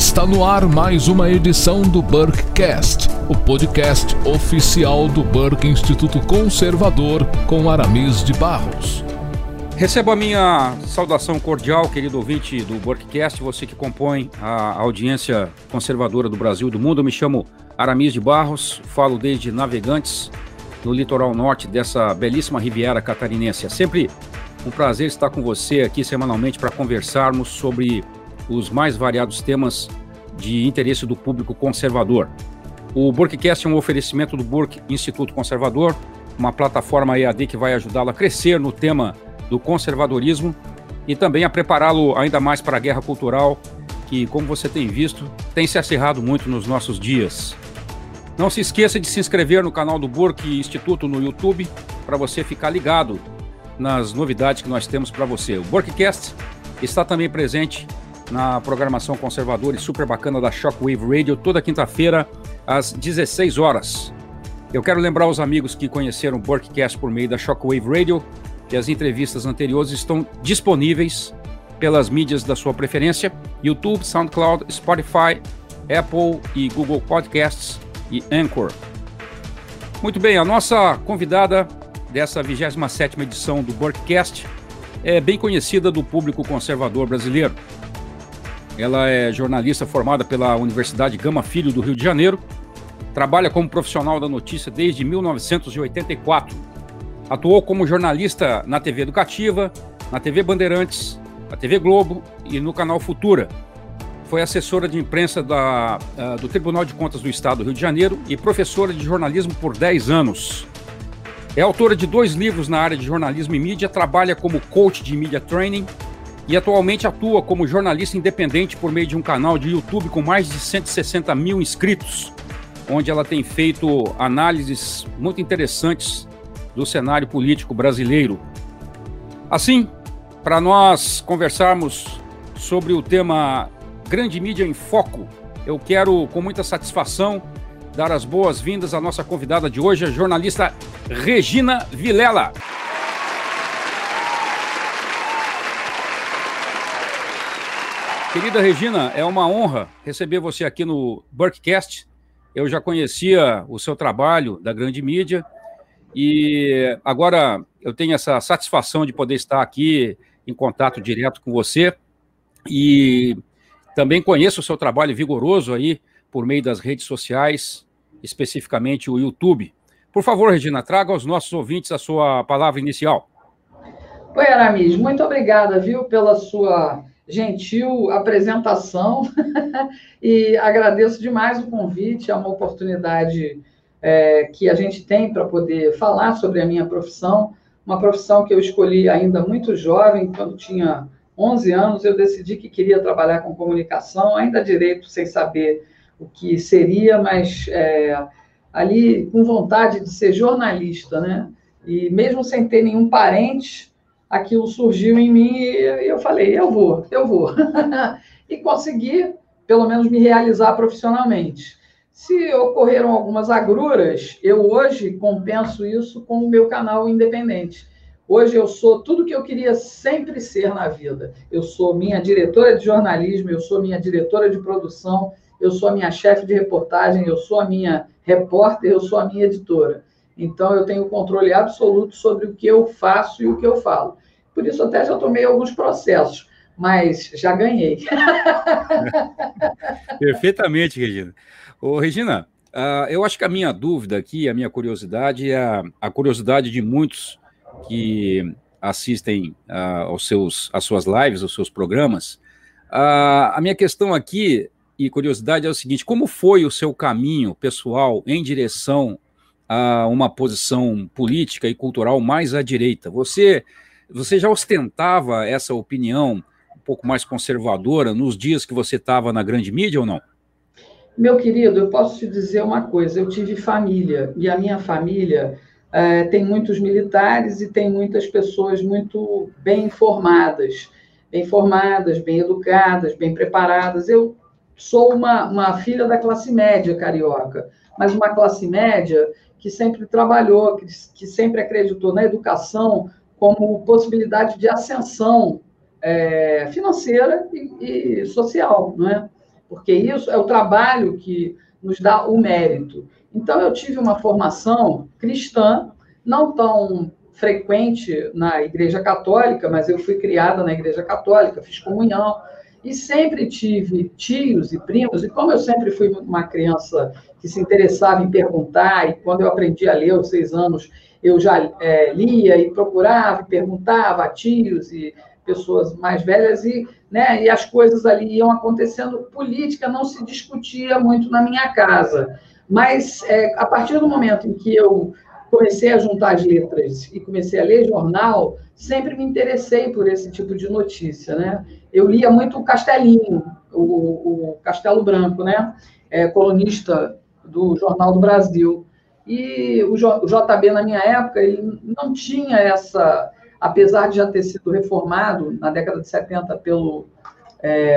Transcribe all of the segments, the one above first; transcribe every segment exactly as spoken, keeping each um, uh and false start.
Está no ar mais uma edição do Burkecast, o podcast oficial do Burke Instituto Conservador com Aramis de Barros. Recebo a minha saudação cordial, querido ouvinte do Burkecast, você que compõe a audiência conservadora do Brasil e do mundo. Eu me chamo Aramis de Barros, falo desde Navegantes, no litoral norte dessa belíssima Riviera Catarinense. É sempre um prazer estar com você aqui semanalmente para conversarmos sobre os mais variados temas de interesse do público conservador. O Burkecast é um oferecimento do Burke Instituto Conservador, uma plataforma E A D que vai ajudá-lo a crescer no tema do conservadorismo e também a prepará-lo ainda mais para a guerra cultural que, como você tem visto, tem se acirrado muito nos nossos dias. Não se esqueça de se inscrever no canal do Burke Instituto no YouTube para você ficar ligado nas novidades que nós temos para você. O Burkecast está também presente na programação conservadora e super bacana da Shockwave Radio, toda quinta-feira, às dezesseis horas. Eu quero lembrar aos amigos que conheceram o Burkecast por meio da Shockwave Radio que as entrevistas anteriores estão disponíveis pelas mídias da sua preferência, YouTube, SoundCloud, Spotify, Apple e Google Podcasts e Anchor. Muito bem, a nossa convidada dessa vigésima sétima edição do Burkecast é bem conhecida do público conservador brasileiro. Ela é jornalista formada pela Universidade Gama Filho do Rio de Janeiro, trabalha como profissional da notícia desde mil novecentos e oitenta e quatro. Atuou como jornalista na T V Educativa, na T V Bandeirantes, na T V Globo e no canal Futura. Foi assessora de imprensa da, uh, do Tribunal de Contas do Estado do Rio de Janeiro e professora de jornalismo por dez anos. É autora de dois livros na área de jornalismo e mídia, trabalha como coach de media training e atualmente atua como jornalista independente por meio de um canal de YouTube com mais de cento e sessenta mil inscritos, onde ela tem feito análises muito interessantes do cenário político brasileiro. Assim, para nós conversarmos sobre o tema Grande Mídia em Foco, eu quero, com muita satisfação, dar as boas-vindas à nossa convidada de hoje, a jornalista Regina Vilela. Querida Regina, é uma honra receber você aqui no Burkecast. Eu já conhecia o seu trabalho da Grande Mídia e agora eu tenho essa satisfação de poder estar aqui em contato direto com você e também conheço o seu trabalho vigoroso aí por meio das redes sociais, especificamente o YouTube. Por favor, Regina, traga aos nossos ouvintes a sua palavra inicial. Oi, Aramis, muito obrigada, viu, pela sua gentil apresentação e agradeço demais o convite, é uma oportunidade é, que a gente tem para poder falar sobre a minha profissão, uma profissão que eu escolhi ainda muito jovem, quando tinha onze anos, eu decidi que queria trabalhar com comunicação, ainda direito sem saber o que seria, mas é, ali com vontade de ser jornalista, né? E mesmo sem ter nenhum parente, aquilo surgiu em mim e eu falei, eu vou, eu vou. E consegui, pelo menos, me realizar profissionalmente. Se ocorreram algumas agruras, eu hoje compenso isso com o meu canal independente. Hoje eu sou tudo que eu queria sempre ser na vida. Eu sou minha diretora de jornalismo, eu sou minha diretora de produção, eu sou a minha chefe de reportagem, eu sou a minha repórter, eu sou a minha editora. Então, eu tenho controle absoluto sobre o que eu faço e o que eu falo. Por isso, até já tomei alguns processos, mas já ganhei. Perfeitamente, Regina. Ô, Regina, uh, eu acho que a minha dúvida aqui, a minha curiosidade, é a, a curiosidade de muitos que assistem uh, aos seus, às suas lives, aos seus programas. Uh, a minha questão aqui e curiosidade é o seguinte, como foi o seu caminho pessoal em direção a uma posição política e cultural mais à direita? Você, você já ostentava essa opinião um pouco mais conservadora nos dias que você estava na grande mídia ou não? Meu querido, eu posso te dizer uma coisa, eu tive família, e a minha família é, tem muitos militares e tem muitas pessoas muito bem informadas, bem formadas, bem educadas, bem preparadas. Eu sou uma, uma filha da classe média carioca, mas uma classe média que sempre trabalhou, que, que sempre acreditou na educação como possibilidade de ascensão é, financeira e, e social, não é? porque isso é o trabalho que nos dá o mérito. Então, eu tive uma formação cristã, não tão frequente na Igreja Católica, mas eu fui criada na Igreja Católica, fiz comunhão, e sempre tive tios e primos, e como eu sempre fui uma criança que se interessava em perguntar, e quando eu aprendi a ler aos seis anos, eu já é, lia e procurava, e perguntava a tios e pessoas mais velhas, e, né, e as coisas ali iam acontecendo. Política não se discutia muito na minha casa, mas é, a partir do momento em que eu comecei a juntar as letras e comecei a ler jornal, sempre me interessei por esse tipo de notícia, né? Eu lia muito o Castelinho, o, o Castelo Branco, né? É, colunista do Jornal do Brasil. E o J B, na minha época, ele não tinha essa... Apesar de já ter sido reformado na década de setenta pelo... É,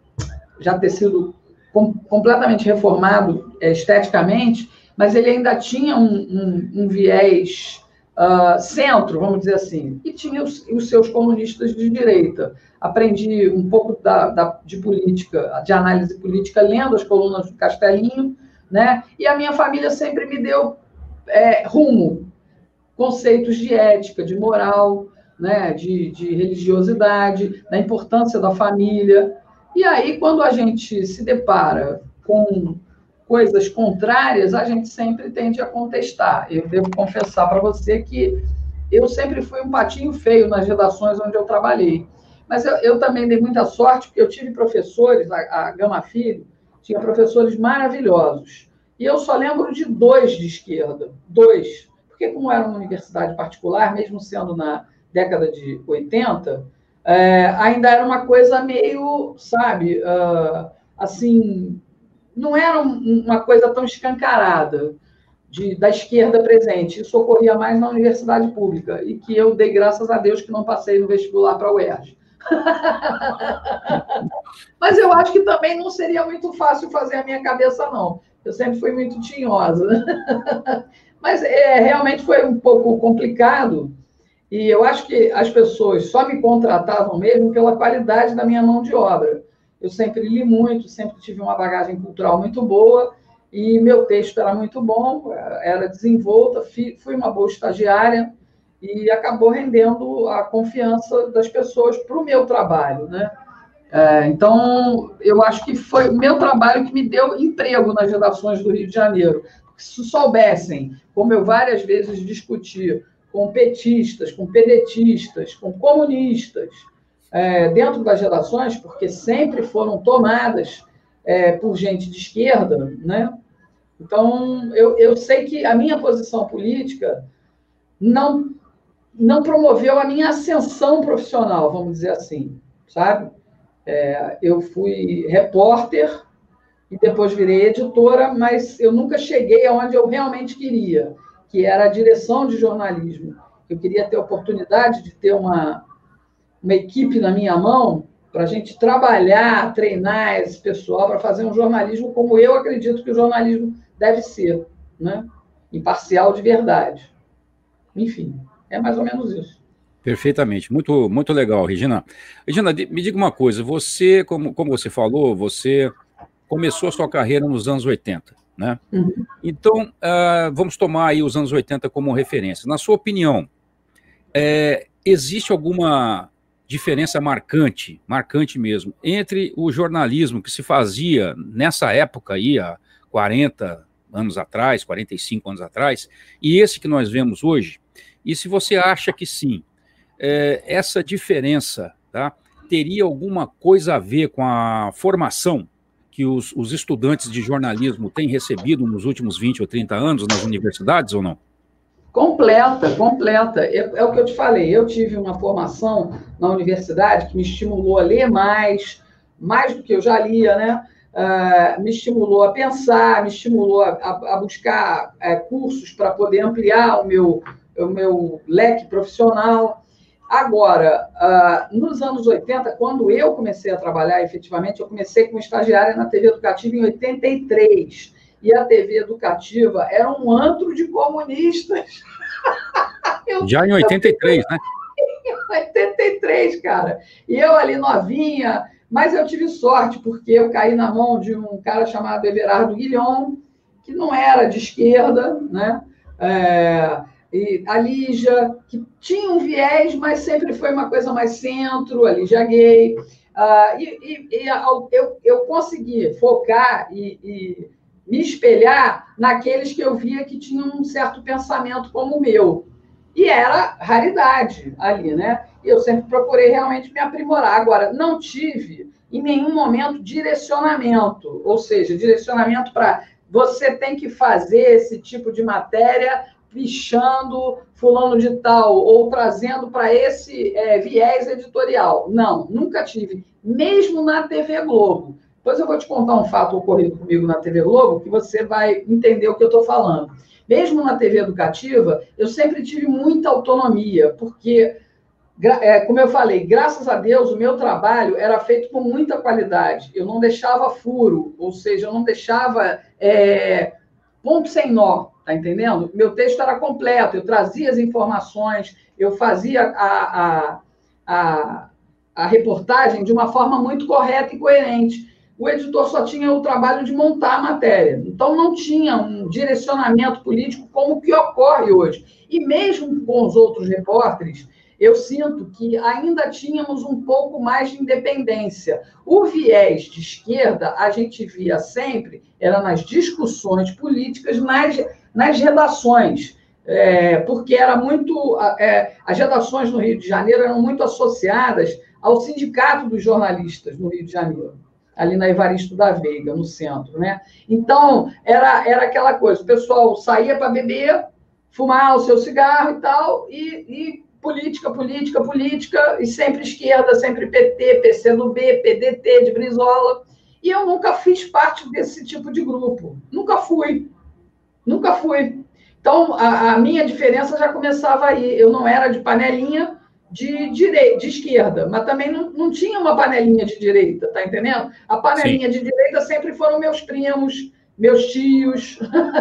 já ter sido com, completamente reformado é, esteticamente, mas ele ainda tinha um, um, um viés uh, centro, vamos dizer assim, e tinha os, os seus comunistas de direita. Aprendi um pouco da, da, de política, de análise política, lendo as colunas do Castelinho, né? E a minha família sempre me deu é, rumo, conceitos de ética, de moral, né? de, de religiosidade, da importância da família. E aí, quando a gente se depara com coisas contrárias, a gente sempre tende a contestar. Eu devo confessar para você que eu sempre fui um patinho feio nas redações onde eu trabalhei. Mas eu, eu também dei muita sorte, porque eu tive professores, a, a Gama Filho, tinha professores maravilhosos. E eu só lembro de dois de esquerda, dois. Porque como era uma universidade particular, mesmo sendo na década de oitenta, é, ainda era uma coisa meio, sabe, uh, assim... Não era uma coisa tão escancarada de, da esquerda presente. Isso ocorria mais na universidade pública, e que eu dei graças a Deus que não passei no vestibular para a U E R J. Mas eu acho que também não seria muito fácil fazer a minha cabeça, não. Eu sempre fui muito tinhosa. Mas é, realmente foi um pouco complicado, e eu acho que as pessoas só me contratavam mesmo pela qualidade da minha mão de obra. Eu sempre li muito, sempre tive uma bagagem cultural muito boa, e meu texto era muito bom, era desenvolta, fui uma boa estagiária, e acabou rendendo a confiança das pessoas para o meu trabalho, né? É, então, eu acho que foi o meu trabalho que me deu emprego nas redações do Rio de Janeiro. Se soubessem, como eu várias vezes discuti com petistas, com pedetistas, com comunistas, É, dentro das redações, porque sempre foram tomadas é, por gente de esquerda, né? Então, eu, eu sei que a minha posição política não, não promoveu a minha ascensão profissional, vamos dizer assim, sabe? É, eu fui repórter e depois virei editora, mas eu nunca cheguei aonde eu realmente queria, que era a direção de jornalismo. Eu queria ter a oportunidade de ter uma... uma equipe na minha mão para a gente trabalhar, treinar esse pessoal para fazer um jornalismo como eu acredito que o jornalismo deve ser, né? Imparcial de verdade. Enfim, é mais ou menos isso. Perfeitamente, muito, muito legal, Regina. Regina, me diga uma coisa, você, como, como você falou, você começou a sua carreira nos anos oitenta, né? Uhum. Então, uh, vamos tomar aí os anos oitenta como referência. Na sua opinião, é, existe alguma diferença marcante, marcante mesmo, entre o jornalismo que se fazia nessa época aí, há quarenta anos atrás, quarenta e cinco anos atrás, e esse que nós vemos hoje? E se você acha que sim, é, essa diferença, tá, teria alguma coisa a ver com a formação que os, os estudantes de jornalismo têm recebido nos últimos vinte ou trinta anos nas universidades ou não? Completa, completa. É, é o que eu te falei, eu tive uma formação na universidade que me estimulou a ler mais, mais do que eu já lia, né? Uh, me estimulou a pensar, me estimulou a, a, a buscar uh, cursos para poder ampliar o meu, o meu leque profissional. Agora, uh, nos anos oitenta, quando eu comecei a trabalhar efetivamente, eu comecei como estagiária na T V Educativa em oitenta e três. E a T V Educativa era um antro de comunistas. Eu, Já em oitenta e três, né? Em oitenta e três, cara. E eu ali novinha, Mas eu tive sorte, porque eu caí na mão de um cara chamado Everardo Guilhom, que não era de esquerda, né? É, e a Lígia, que tinha um viés, mas sempre foi uma coisa mais centro, a Lígia gay. Uh, e e, e eu, eu consegui focar e, e me espelhar naqueles que eu via que tinham um certo pensamento como o meu. E era raridade ali, né? E eu sempre procurei realmente me aprimorar. Agora, não tive, em nenhum momento, direcionamento, ou seja, direcionamento para você tem que fazer esse tipo de matéria pichando fulano de tal, ou trazendo para esse é, viés editorial. Não, nunca tive, mesmo na T V Globo. Depois eu vou te contar um fato ocorrido comigo na T V Globo, que você vai entender o que eu estou falando. Mesmo na T V educativa, eu sempre tive muita autonomia, porque, como eu falei, graças a Deus, o meu trabalho era feito com muita qualidade. Eu não deixava furo, ou seja, eu não deixava é, ponto sem nó, tá entendendo? Meu texto era completo, eu trazia as informações, eu fazia a, a, a, a reportagem de uma forma muito correta e coerente. O editor só tinha o trabalho de montar a matéria. Então, não tinha um direcionamento político como o que ocorre hoje. E mesmo com os outros repórteres, eu sinto que ainda tínhamos um pouco mais de independência. O viés de esquerda, a gente via sempre, era nas discussões políticas, nas, nas redações, é, porque era muito, é, as redações no Rio de Janeiro eram muito associadas ao Sindicato dos Jornalistas no Rio de Janeiro, ali na Evaristo da Veiga, no centro, né? Então, era, era aquela coisa, o pessoal saía para beber, fumar o seu cigarro e tal, e, e política, política, política, e sempre esquerda, sempre P T, P C do B, P D T de Brizola, e eu nunca fiz parte desse tipo de grupo, nunca fui, nunca fui. Então, a, a minha diferença já começava aí, eu não era de panelinha, de direita, de esquerda, mas também não, não tinha uma panelinha de direita, tá entendendo? A panelinha Sim. de direita sempre foram meus primos, meus tios,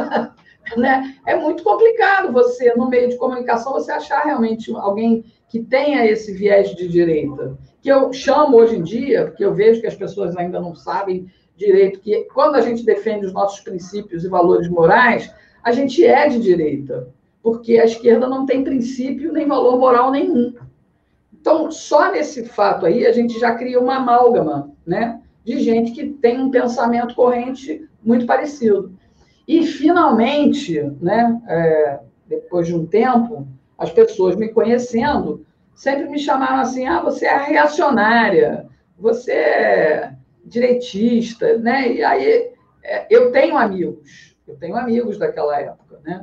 né? É muito complicado você, no meio de comunicação, você achar realmente alguém que tenha esse viés de direita, que eu chamo hoje em dia, porque eu vejo que as pessoas ainda não sabem direito, que quando a gente defende os nossos princípios e valores morais, a gente é de direita, porque a esquerda não tem princípio nem valor moral nenhum. Então, só nesse fato aí, a gente já cria uma amálgama, né, de gente que tem um pensamento corrente muito parecido. E, finalmente, né, é, depois de um tempo, as pessoas me conhecendo sempre me chamaram assim, ah, você é reacionária, você é direitista, né? E aí, é, eu tenho amigos, eu tenho amigos daquela época, né?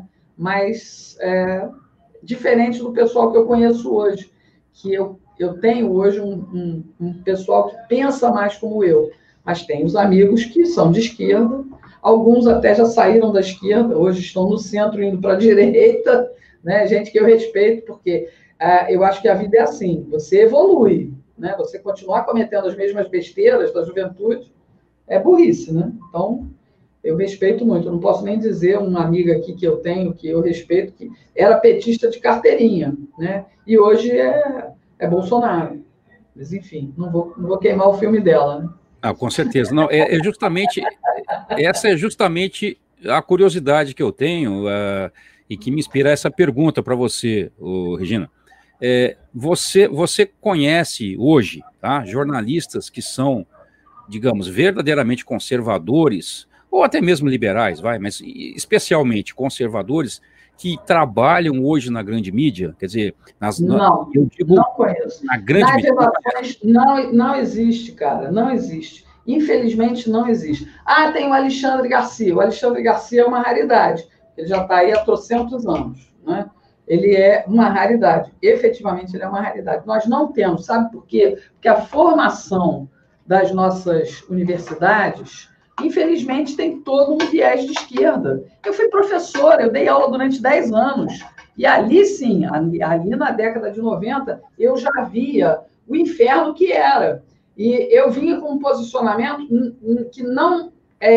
Mas, é, diferente do pessoal que eu conheço hoje, que eu, eu tenho hoje um, um, um pessoal que pensa mais como eu, mas tem os amigos que são de esquerda, alguns até já saíram da esquerda, hoje estão no centro, indo para a direita, né? Gente que eu respeito, porque uh, eu acho que a vida é assim, você evolui, né? Você continuar cometendo as mesmas besteiras da juventude é burrice, né? Então, eu respeito muito, eu não posso nem dizer uma amiga aqui que eu tenho, que eu respeito, que era petista de carteirinha, né? E hoje é, é Bolsonaro. Mas, enfim, não vou, não vou queimar o filme dela, né? Ah, com certeza. Não, é, é justamente, essa é justamente a curiosidade que eu tenho uh, e que me inspira essa pergunta para você, oh, Regina. É, você, você conhece hoje, tá, jornalistas que são, digamos, verdadeiramente conservadores, ou até mesmo liberais, vai, mas especialmente conservadores, que trabalham hoje na grande mídia? Quer dizer, nas, não, na, eu digo, não conheço. na grande nas mídia. Relações, não, não existe, cara, não existe. Infelizmente, não existe. Ah, tem o Alexandre Garcia. O Alexandre Garcia é uma raridade. Ele já está aí há trocentos anos, né? Ele é uma raridade. Efetivamente, ele é uma raridade. Nós não temos, sabe por quê? Porque a formação das nossas universidades, infelizmente, tem todo um viés de esquerda. Eu fui professora, eu dei aula durante dez anos, e ali sim, ali, ali na década de noventa, eu já via o inferno que era. E eu vinha com um posicionamento que não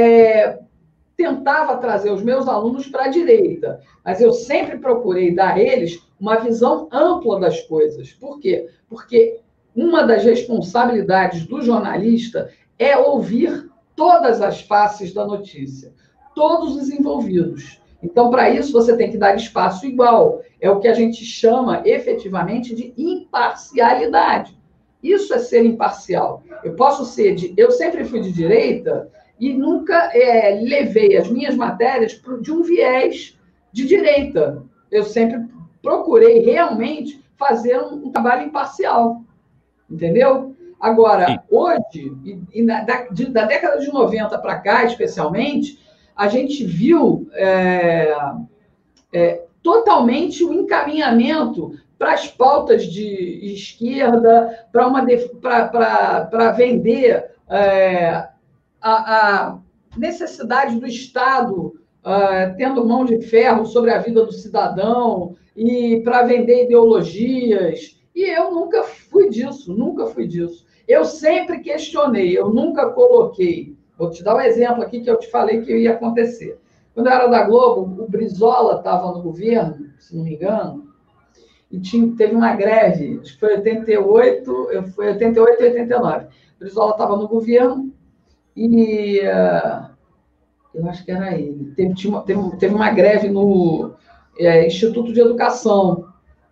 é, tentava trazer os meus alunos para a direita, mas eu sempre procurei dar a eles uma visão ampla das coisas. Por quê? Porque uma das responsabilidades do jornalista é ouvir todas as faces da notícia, todos os envolvidos. Então, para isso, você tem que dar espaço igual. É o que a gente chama, efetivamente, de imparcialidade. Isso é ser imparcial. Eu posso ser de... Eu sempre fui de direita e nunca é, levei as minhas matérias de um viés de direita. Eu sempre procurei realmente fazer um, um trabalho imparcial. Entendeu? Agora, Sim. hoje, e, e na, da, de, da década de noventa para cá, especialmente, a gente viu é, é, totalmente o encaminhamento para as pautas de esquerda, para vender é, a, a necessidade do Estado é, tendo mão de ferro sobre a vida do cidadão e para vender ideologias. E eu nunca fui disso, nunca fui disso. Eu sempre questionei, eu nunca coloquei. Vou te dar um exemplo aqui que eu te falei que ia acontecer. Quando eu era da Globo, o Brizola estava no governo, se não me engano, e tinha, teve uma greve, acho que foi oitenta e oito, foi oitenta e oito e oitenta e nove. O Brizola estava no governo e uh, eu acho que era ele. Teve, tinha, teve, teve uma greve no é, Instituto de Educação.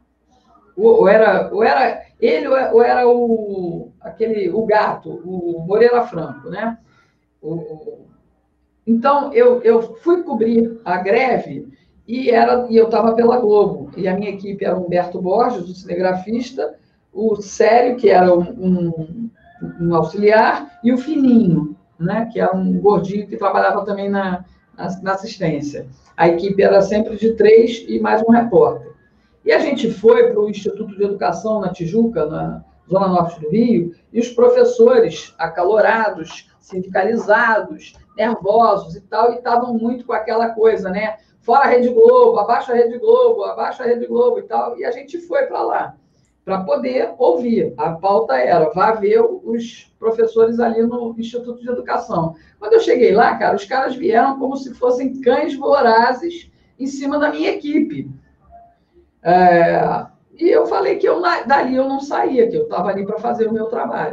Ou era, ou era ele ou era o, aquele, o gato, o Moreira Franco, né? O, então, eu, eu fui cobrir a greve e, era, e eu estava pela Globo. E a minha equipe era o Humberto Borges, o cinegrafista, o Sério, que era um, um, um auxiliar, e o Fininho, né? Que era um gordinho que trabalhava também na, na, na assistência. A equipe era sempre de três e mais um repórter. E a gente foi para o Instituto de Educação na Tijuca, na Zona Norte do Rio, e os professores acalorados, sindicalizados, nervosos e tal, e estavam muito com aquela coisa, né? Fora a Rede Globo, abaixo a Rede Globo, abaixo a Rede Globo e tal. E a gente foi para lá, para poder ouvir. A pauta era, vá ver os professores ali no Instituto de Educação. Quando eu cheguei lá, cara, os caras vieram como se fossem cães vorazes em cima da minha equipe. É, e eu falei que eu, dali eu não saía, que eu estava ali para fazer o meu trabalho.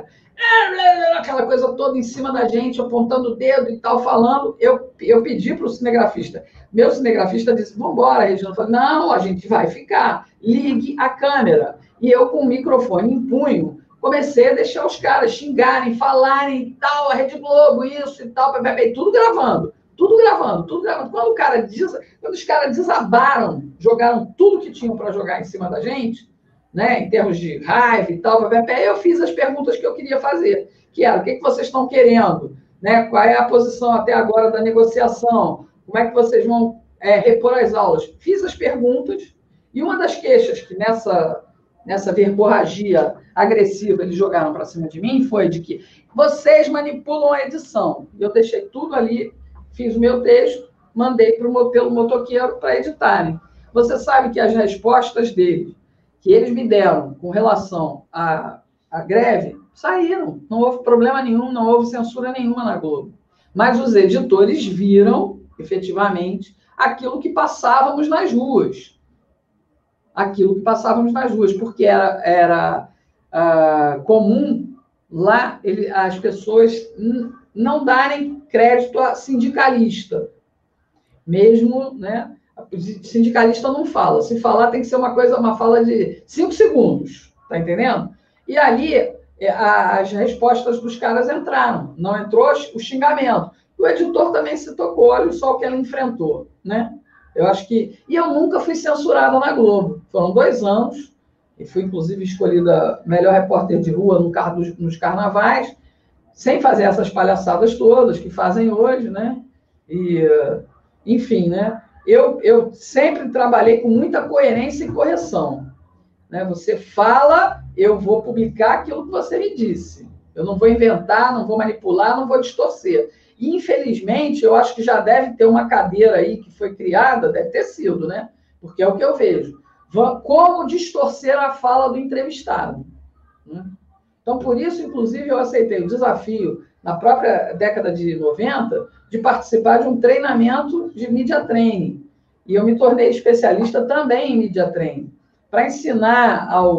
Aquela coisa toda em cima da gente, apontando o dedo e tal, falando. Eu, eu pedi para o cinegrafista. Meu cinegrafista disse, vamos embora, Regina. Eu falei, não, a gente vai ficar. Ligue a câmera. E eu, com o microfone em punho, comecei a deixar os caras xingarem, falarem e tal, a Rede Globo, isso e tal, e tudo gravando. Tudo gravando, tudo gravando. Quando, o cara diz, quando os caras desabaram, jogaram tudo que tinham para jogar em cima da gente, né, em termos de raiva e tal, eu fiz as perguntas que eu queria fazer, que era, o que, que vocês estão querendo? Né? Qual é a posição até agora da negociação? Como é que vocês vão é, repor as aulas? Fiz as perguntas, e uma das queixas que nessa, nessa verborragia agressiva eles jogaram para cima de mim foi de que vocês manipulam a edição. Eu deixei tudo ali, fiz o meu texto, mandei pro, pelo motoqueiro para editarem. Você sabe que as respostas deles, que eles me deram com relação à, à greve, saíram. Não houve problema nenhum, não houve censura nenhuma na Globo. Mas os editores viram, efetivamente, aquilo que passávamos nas ruas. Aquilo que passávamos nas ruas, porque era, era uh, comum lá ele, as pessoas não darem crédito a sindicalista. Mesmo, né? Sindicalista não fala. Se falar, tem que ser uma coisa, uma fala de cinco segundos. Tá entendendo? E ali, as respostas dos caras entraram. Não entrou o xingamento. O editor também se tocou, olha só o que ele enfrentou, né? Eu acho que... E eu nunca fui censurada na Globo. Foram dois anos, e fui, inclusive, escolhida melhor repórter de rua no car... nos carnavais, sem fazer essas palhaçadas todas que fazem hoje, né? E, enfim, né? Eu, eu sempre trabalhei com muita coerência e correção. Né? Você fala, eu vou publicar aquilo que você me disse. Eu não vou inventar, não vou manipular, não vou distorcer. E, infelizmente, eu acho que já deve ter uma cadeira aí que foi criada, deve ter sido, né? Porque é o que eu vejo. Como distorcer a fala do entrevistado. Né? Então, por isso, inclusive, eu aceitei o desafio, na própria década de noventa, de participar de um treinamento de media training. E eu me tornei especialista também em media training, para ensinar aos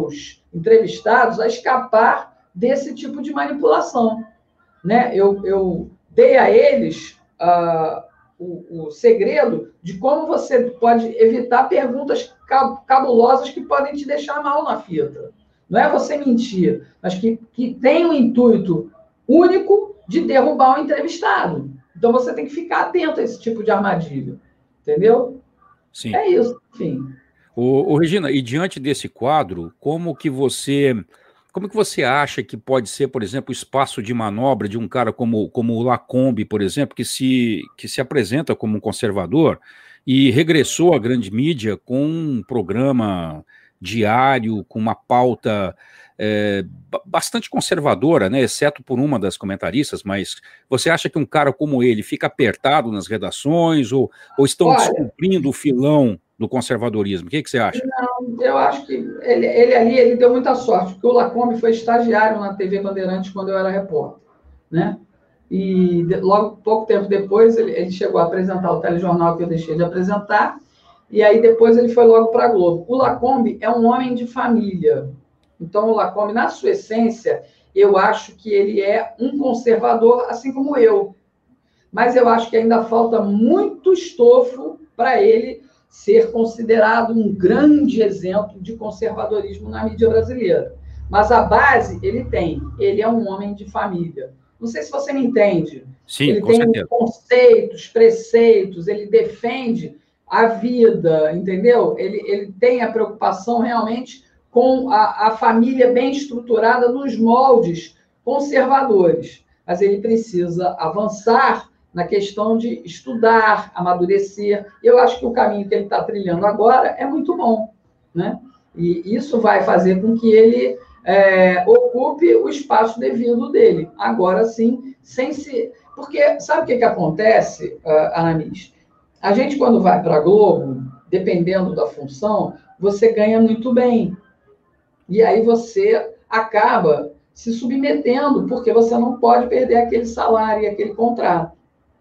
entrevistados a escapar desse tipo de manipulação. Né? Eu, eu dei a eles uh, o, o segredo de como você pode evitar perguntas cabulosas que podem te deixar mal na fita. Não é você mentir, mas que, que tem um intuito único de derrubar o entrevistado. Então, você tem que ficar atento a esse tipo de armadilha. Entendeu? Sim. É isso, enfim. Ô, ô, Regina, e diante desse quadro, como que você... Como que você acha que pode ser, por exemplo, o espaço de manobra de um cara como, como o Lacombe, por exemplo, que se, que se apresenta como um conservador e regressou à grande mídia com um programa diário, com uma pauta é, bastante conservadora, né, exceto por uma das comentaristas, mas você acha que um cara como ele fica apertado nas redações ou, ou estão Olha, descumprindo o filão do conservadorismo? O que, que você acha? Não, eu acho que ele, ele ali ele deu muita sorte, porque o Lacombe foi estagiário na T V Bandeirantes quando eu era repórter, né? E de, logo, pouco tempo depois, ele, ele chegou a apresentar o telejornal que eu deixei de apresentar, e aí depois ele foi logo para a Globo. O Lacombe é um homem de família. Então, o Lacombe, na sua essência, eu acho que ele é um conservador, assim como eu. Mas eu acho que ainda falta muito estofo para ele ser considerado um grande exemplo de conservadorismo na mídia brasileira. Mas a base ele tem. Ele é um homem de família. Não sei se você me entende. Sim, ele com tem certeza. conceitos, preceitos, ele defende a vida, entendeu? Ele, ele tem a preocupação realmente com a, a família bem estruturada nos moldes conservadores. Mas ele precisa avançar na questão de estudar, amadurecer. Eu acho que o caminho que ele está trilhando agora é muito bom, né? E isso vai fazer com que ele é, ocupe o espaço devido dele. Agora sim, sem se... Porque sabe o que, que acontece, Aramis? A gente, quando vai para a Globo, dependendo da função, você ganha muito bem. E aí você acaba se submetendo, porque você não pode perder aquele salário e aquele contrato.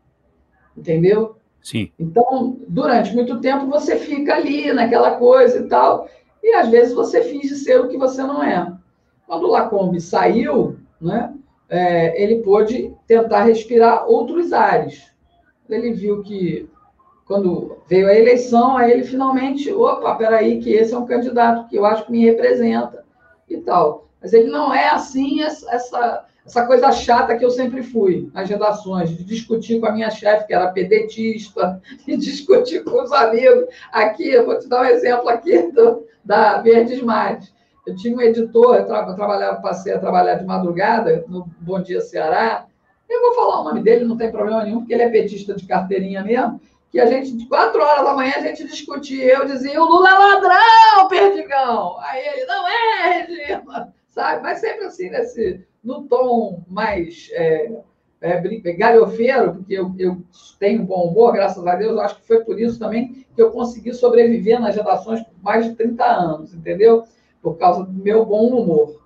Entendeu? Sim. Então, durante muito tempo, você fica ali naquela coisa e tal, e às vezes você finge ser o que você não é. Quando o Lacombe saiu, né, é, ele pôde tentar respirar outros ares. Ele viu que, quando veio a eleição, aí ele finalmente, opa, peraí, que esse é um candidato que eu acho que me representa e tal. Mas ele não é assim, essa... Essa coisa chata que eu sempre fui nas redações, de discutir com a minha chefe, que era pedetista, de discutir com os amigos. Aqui, eu vou te dar um exemplo aqui do, da Verdes Mares. Eu tinha um editor, eu, tra eu trabalhava, passei a trabalhar de madrugada no Bom Dia Ceará. Eu vou falar o nome dele, não tem problema nenhum, porque ele é petista de carteirinha mesmo. Que a gente, de quatro horas da manhã, a gente discutia. Eu dizia, o Lula é ladrão, Perdigão! Aí ele, não é, Regina! Sabe? Mas sempre assim, nesse... no tom mais é, é, galhofeiro, porque eu, eu tenho bom humor, graças a Deus, eu acho que foi por isso também que eu consegui sobreviver nas redações por mais de trinta anos, entendeu? Por causa do meu bom humor.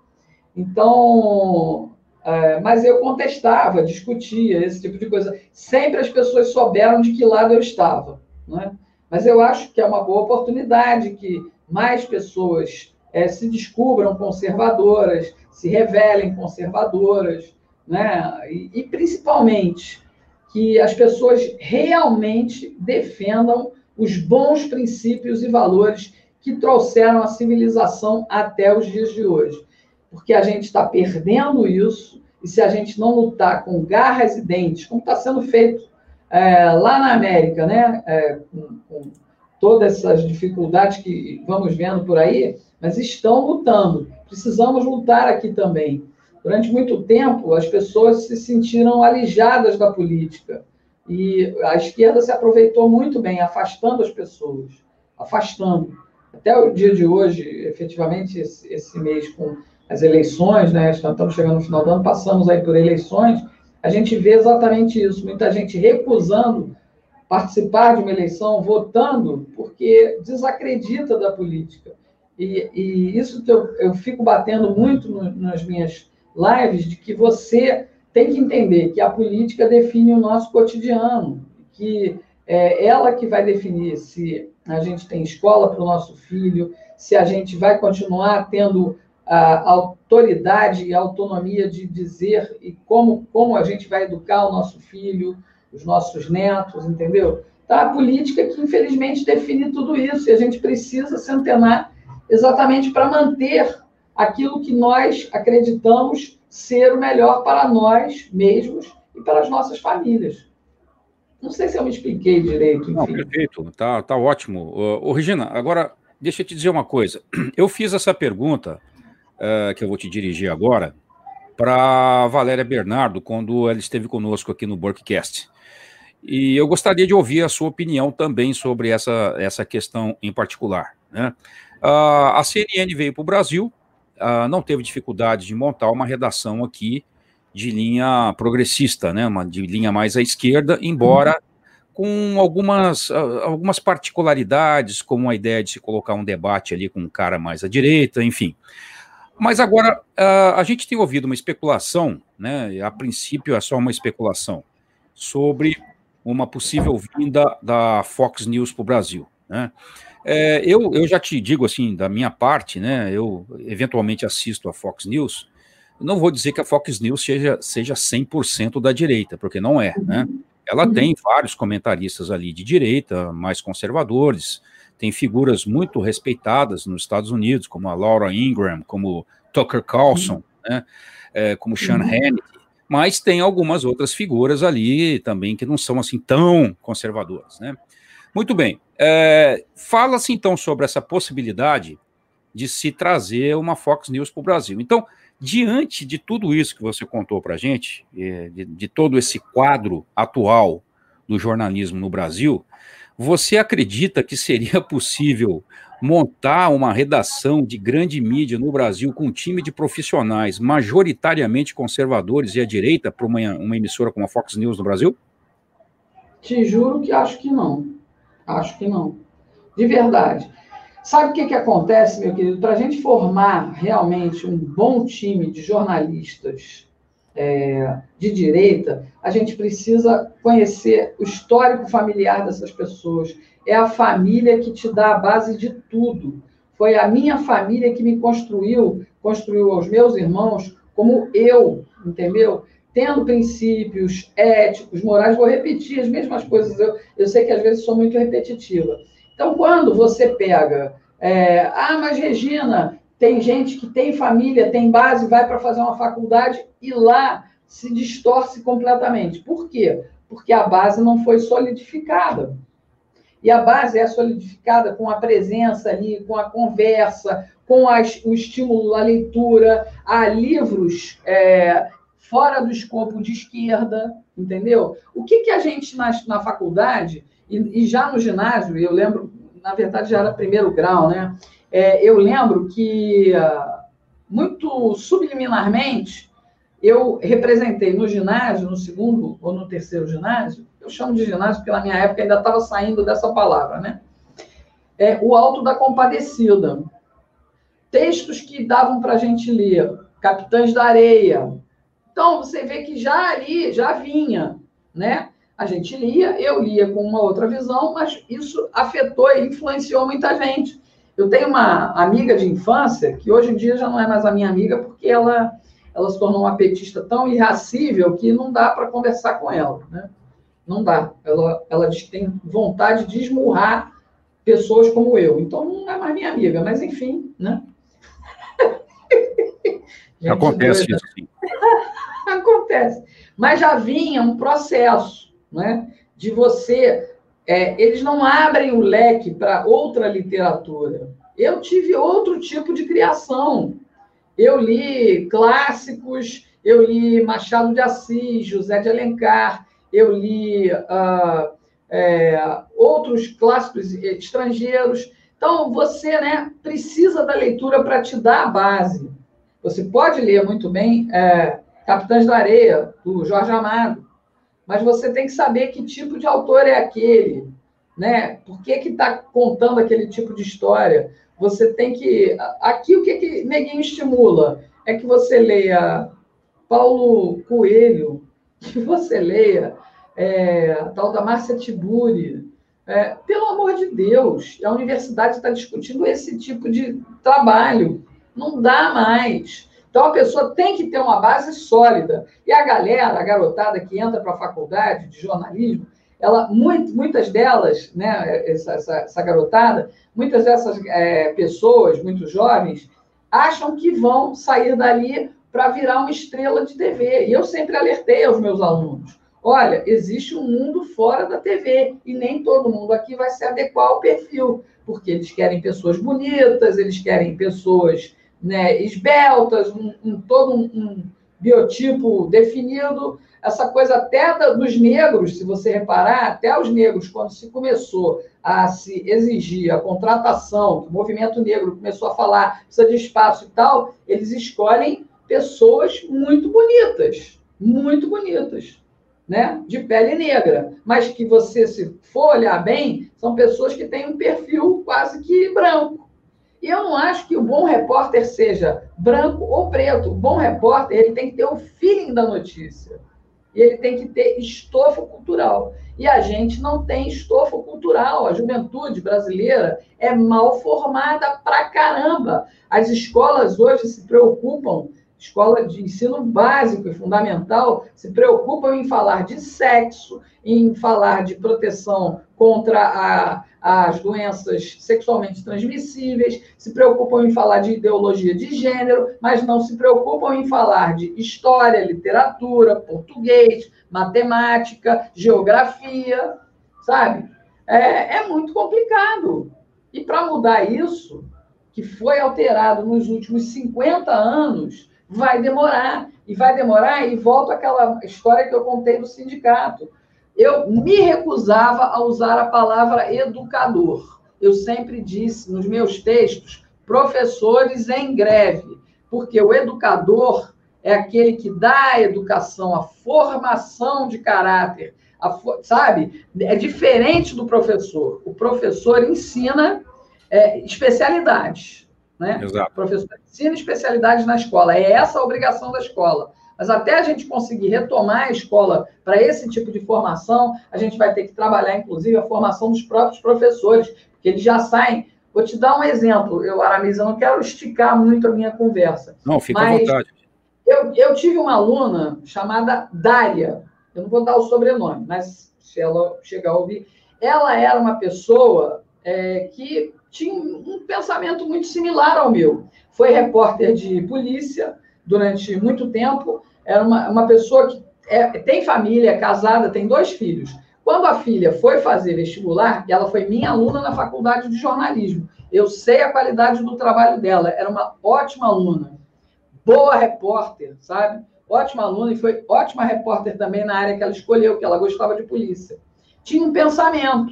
Então, é, mas eu contestava, discutia, esse tipo de coisa. Sempre as pessoas souberam de que lado eu estava, né? Mas eu acho que é uma boa oportunidade que mais pessoas é, se descubram conservadoras, se revelem conservadoras, né? E, e, principalmente, que as pessoas realmente defendam os bons princípios e valores que trouxeram a civilização até os dias de hoje. Porque a gente está perdendo isso, e se a gente não lutar com garras e dentes, como está sendo feito é, lá na América, né? É, com, com todas essas dificuldades que vamos vendo por aí, mas estão lutando. Precisamos lutar aqui também. Durante muito tempo, as pessoas se sentiram alijadas da política. E a esquerda se aproveitou muito bem, afastando as pessoas. Afastando. Até o dia de hoje, efetivamente, esse, esse mês com as eleições, né, estamos chegando no final do ano, passamos aí por eleições, a gente vê exatamente isso. Muita gente recusando participar de uma eleição, votando, porque desacredita da política. E, e isso que eu, eu fico batendo muito no, nas minhas lives, de que você tem que entender que a política define o nosso cotidiano, que é ela que vai definir se a gente tem escola para o nosso filho, se a gente vai continuar tendo a autoridade e a autonomia de dizer e como, como a gente vai educar o nosso filho, os nossos netos, entendeu? Tá, a política que, infelizmente, define tudo isso, e a gente precisa se antenar exatamente para manter aquilo que nós acreditamos ser o melhor para nós mesmos e para as nossas famílias. Não sei se eu me expliquei direito, enfim. Não, perfeito, tá, tá ótimo. Ô, ô, Regina, agora, deixa eu te dizer uma coisa. Eu fiz essa pergunta, uh, que eu vou te dirigir agora, para Valéria Bernardo, quando ela esteve conosco aqui no Burkcast. E eu gostaria de ouvir a sua opinião também sobre essa, essa questão em particular, né? Uh, a C N N veio para o Brasil, uh, não teve dificuldade de montar uma redação aqui de linha progressista, né? Uma de linha mais à esquerda, embora com algumas, uh, algumas particularidades, como a ideia de se colocar um debate ali com um cara mais à direita, enfim. Mas agora, uh, a gente tem ouvido uma especulação, né? A princípio é só uma especulação, sobre uma possível vinda da Fox News para o Brasil, né? É, eu, eu já te digo assim, da minha parte, né? Eu eventualmente assisto a Fox News. Não vou dizer que a Fox News seja, seja cem por cento da direita, porque não é, né? Ela tem vários comentaristas ali de direita, mais conservadores, tem figuras muito respeitadas nos Estados Unidos, como a Laura Ingraham, como Tucker Carlson, né? É, como Sean Hannity. Mas tem algumas outras figuras ali também que não são assim tão conservadoras, né? Muito bem. É, fala-se então sobre essa possibilidade de se trazer uma Fox News para o Brasil. Então, diante de tudo isso que você contou para a gente, de, de todo esse quadro atual do jornalismo no Brasil, você acredita que seria possível montar uma redação de grande mídia no Brasil com um time de profissionais majoritariamente conservadores e à direita para uma, uma emissora como a Fox News no Brasil? Te juro que acho que não. Acho que não. De verdade. Sabe o que, que acontece, meu querido? Para a gente formar realmente um bom time de jornalistas é, de direita, a gente precisa conhecer o histórico familiar dessas pessoas. É a família que te dá a base de tudo. Foi a minha família que me construiu, construiu aos meus irmãos como eu, entendeu? Tendo princípios éticos, morais, vou repetir as mesmas coisas. Eu, eu sei que às vezes sou muito repetitiva. Então, quando você pega... É, ah, mas Regina, tem gente que tem família, tem base, vai para fazer uma faculdade e lá se distorce completamente. Por quê? Porque a base não foi solidificada. E a base é solidificada com a presença ali, com a conversa, com as, o estímulo à leitura, a livros é, fora do escopo de esquerda, entendeu? O que, que a gente, na, na faculdade, e, e já no ginásio, eu lembro, na verdade já era primeiro grau, né? É, eu lembro que, muito subliminarmente, eu representei no ginásio, no segundo ou no terceiro ginásio, eu chamo de ginásio porque na minha época ainda estava saindo dessa palavra, né? É, o Alto da Compadecida. Textos que davam para a gente ler, Capitães da Areia. Então, você vê que já ali, já vinha, né? A gente lia, eu lia com uma outra visão, mas isso afetou e influenciou muita gente. Eu tenho uma amiga de infância, que hoje em dia já não é mais a minha amiga, porque ela, ela se tornou uma petista tão irracível que não dá para conversar com ela, né? Não dá. Ela, ela diz que tem vontade de esmurrar pessoas como eu. Então, não é mais minha amiga, mas enfim, né? Acontece isso, sim. Acontece. Mas já vinha um processo, né, de você... É, eles não abrem o leque para outra literatura. Eu tive outro tipo de criação. Eu li clássicos, eu li Machado de Assis, José de Alencar, eu li uh, é, outros clássicos estrangeiros. Então, você, né, precisa da leitura para te dar a base. Você pode ler muito bem é, Capitães da Areia, do Jorge Amado, mas você tem que saber que tipo de autor é aquele, né? Por que que está contando aquele tipo de história? Você tem que... Aqui, o que que Neguinho estimula? É que você leia Paulo Coelho, que você leia é, a tal da Márcia Tiburi. É, pelo amor de Deus, a universidade está discutindo esse tipo de trabalho. Não dá mais. Então, a pessoa tem que ter uma base sólida. E a galera, a garotada que entra para a faculdade de jornalismo, ela, muito, muitas delas, né, essa, essa, essa garotada, muitas dessas é, pessoas, muito jovens, acham que vão sair dali para virar uma estrela de T V. E eu sempre alertei aos meus alunos, olha, existe um mundo fora da T V e nem todo mundo aqui vai se adequar ao perfil, porque eles querem pessoas bonitas, eles querem pessoas, né, esbeltas, um, um, todo um, um biotipo definido. Essa coisa até da, dos negros, se você reparar, até os negros, quando se começou a se exigir a contratação, o movimento negro começou a falar, precisa de espaço e tal, eles escolhem pessoas muito bonitas, muito bonitas, né? De pele negra, mas que você, se for olhar bem, são pessoas que têm um perfil quase que branco. E eu não acho que o bom repórter seja branco ou preto. O bom repórter, ele tem que ter o feeling da notícia. E ele tem que ter estofo cultural. E a gente não tem estofo cultural. A juventude brasileira é mal formada pra caramba. As escolas hoje se preocupam, escola de ensino básico e fundamental, se preocupam em falar de sexo, em falar de proteção contra a, as doenças sexualmente transmissíveis, se preocupam em falar de ideologia de gênero, mas não se preocupam em falar de história, literatura, português, matemática, geografia, sabe? É, é muito complicado. E para mudar isso, que foi alterado nos últimos cinquenta anos, vai demorar, e vai demorar, e volta àquela história que eu contei do sindicato. Eu me recusava a usar a palavra educador. Eu sempre disse nos meus textos, professores em greve, porque o educador é aquele que dá a educação, a formação de caráter, a, sabe? É diferente do professor. O professor ensina é, especialidades. Né? Exato. O professor ensina especialidades na escola, é essa a obrigação da escola. Mas até a gente conseguir retomar a escola para esse tipo de formação, a gente vai ter que trabalhar, inclusive, a formação dos próprios professores, porque eles já saem. Vou te dar um exemplo, eu, Aramis, eu não quero esticar muito a minha conversa. Não, fica à vontade. Eu, eu tive uma aluna chamada Dália, eu não vou dar o sobrenome, mas se ela chegar a ouvir, ela era uma pessoa é, que tinha um pensamento muito similar ao meu. Foi repórter de polícia durante muito tempo, era uma, uma pessoa que é, tem família, é casada, tem dois filhos. Quando a filha foi fazer vestibular, ela foi minha aluna na faculdade de jornalismo. Eu sei a qualidade do trabalho dela, era uma ótima aluna, boa repórter, sabe? Ótima aluna, e foi ótima repórter também na área que ela escolheu, que ela gostava de polícia. Tinha um pensamento.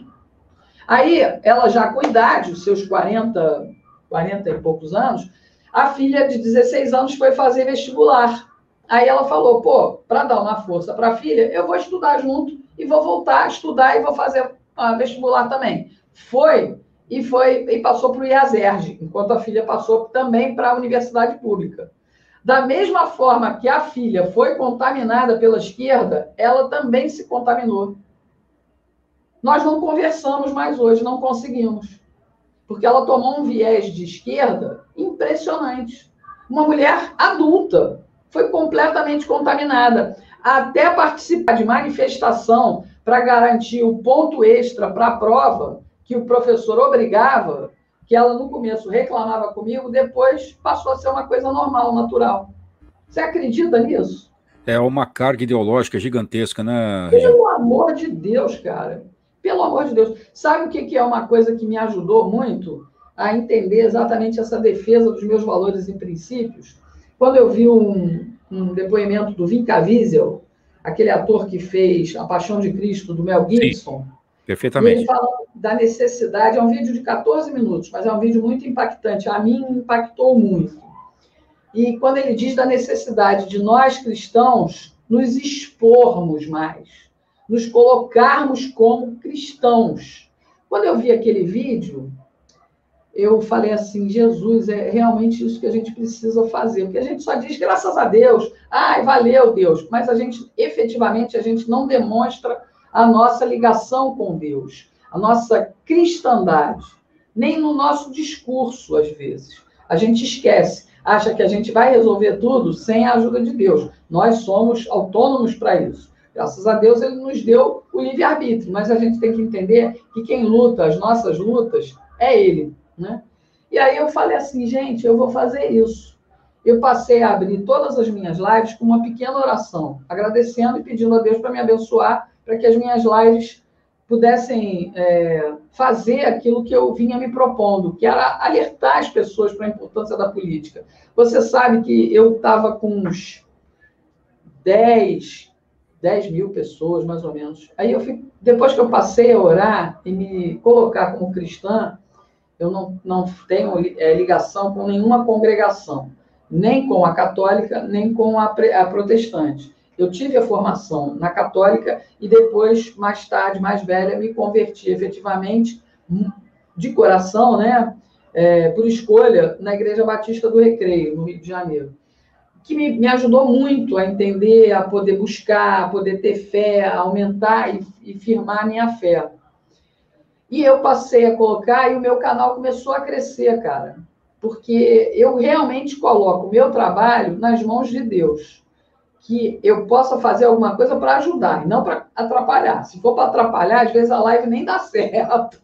Aí, ela já com idade, os seus quarenta, quarenta e poucos anos, a filha de dezesseis anos foi fazer vestibular. Aí ela falou, pô, para dar uma força para a filha, eu vou estudar junto e vou voltar a estudar e vou fazer uh, vestibular também. Foi e foi e passou para o IASERJ, enquanto a filha passou também para a universidade pública. Da mesma forma que a filha foi contaminada pela esquerda, ela também se contaminou. Nós não conversamos mais hoje, não conseguimos. Porque ela tomou um viés de esquerda impressionante. Uma mulher adulta foi completamente contaminada. Até participar de manifestação para garantir o ponto extra para a prova, que o professor obrigava, que ela no começo reclamava comigo, depois passou a ser uma coisa normal, natural. Você acredita nisso? É uma carga ideológica gigantesca, né, Regina? Pelo amor de Deus, cara. Pelo amor de Deus. Sabe o que é uma coisa que me ajudou muito a entender exatamente essa defesa dos meus valores e princípios? Quando eu vi um, um depoimento do Vin Caviezel, aquele ator que fez A Paixão de Cristo, do Mel Gibson. Sim, perfeitamente. E ele fala da necessidade, é um vídeo de quatorze minutos, mas é um vídeo muito impactante. A mim me impactou muito. E quando ele diz da necessidade de nós cristãos nos expormos mais, nos colocarmos como cristãos. Quando eu vi aquele vídeo, eu falei assim, Jesus, é realmente isso que a gente precisa fazer, porque a gente só diz graças a Deus, ai, valeu Deus, mas a gente, efetivamente, a gente não demonstra a nossa ligação com Deus, a nossa cristandade, nem no nosso discurso, às vezes. A gente esquece. acha que a gente vai resolver tudo sem a ajuda de Deus. Nós somos autônomos para isso. Graças a Deus, ele nos deu o livre-arbítrio, mas a gente tem que entender que quem luta as nossas lutas é ele, né? E aí eu falei assim, gente, eu vou fazer isso. Eu passei a abrir todas as minhas lives com uma pequena oração, agradecendo e pedindo a Deus para me abençoar, para que as minhas lives pudessem é, fazer aquilo que eu vinha me propondo, que era alertar as pessoas para a importância da política. Você sabe que eu estava com uns dez mil pessoas, mais ou menos. Aí, eu fui, depois que eu passei a orar e me colocar como cristã, eu não, não tenho é, ligação com nenhuma congregação, nem com a católica, nem com a, a protestante. Eu tive a formação na católica e depois, mais tarde, mais velha, me converti efetivamente, de coração, né, é, por escolha, na Igreja Batista do Recreio, no Rio de Janeiro, que me, me ajudou muito a entender, a poder buscar, a poder ter fé, a aumentar e, e firmar a minha fé. E eu passei a colocar e o meu canal começou a crescer, cara, porque eu realmente coloco o meu trabalho nas mãos de Deus, que eu possa fazer alguma coisa para ajudar, e não para atrapalhar. Se for para atrapalhar, às vezes a live nem dá certo.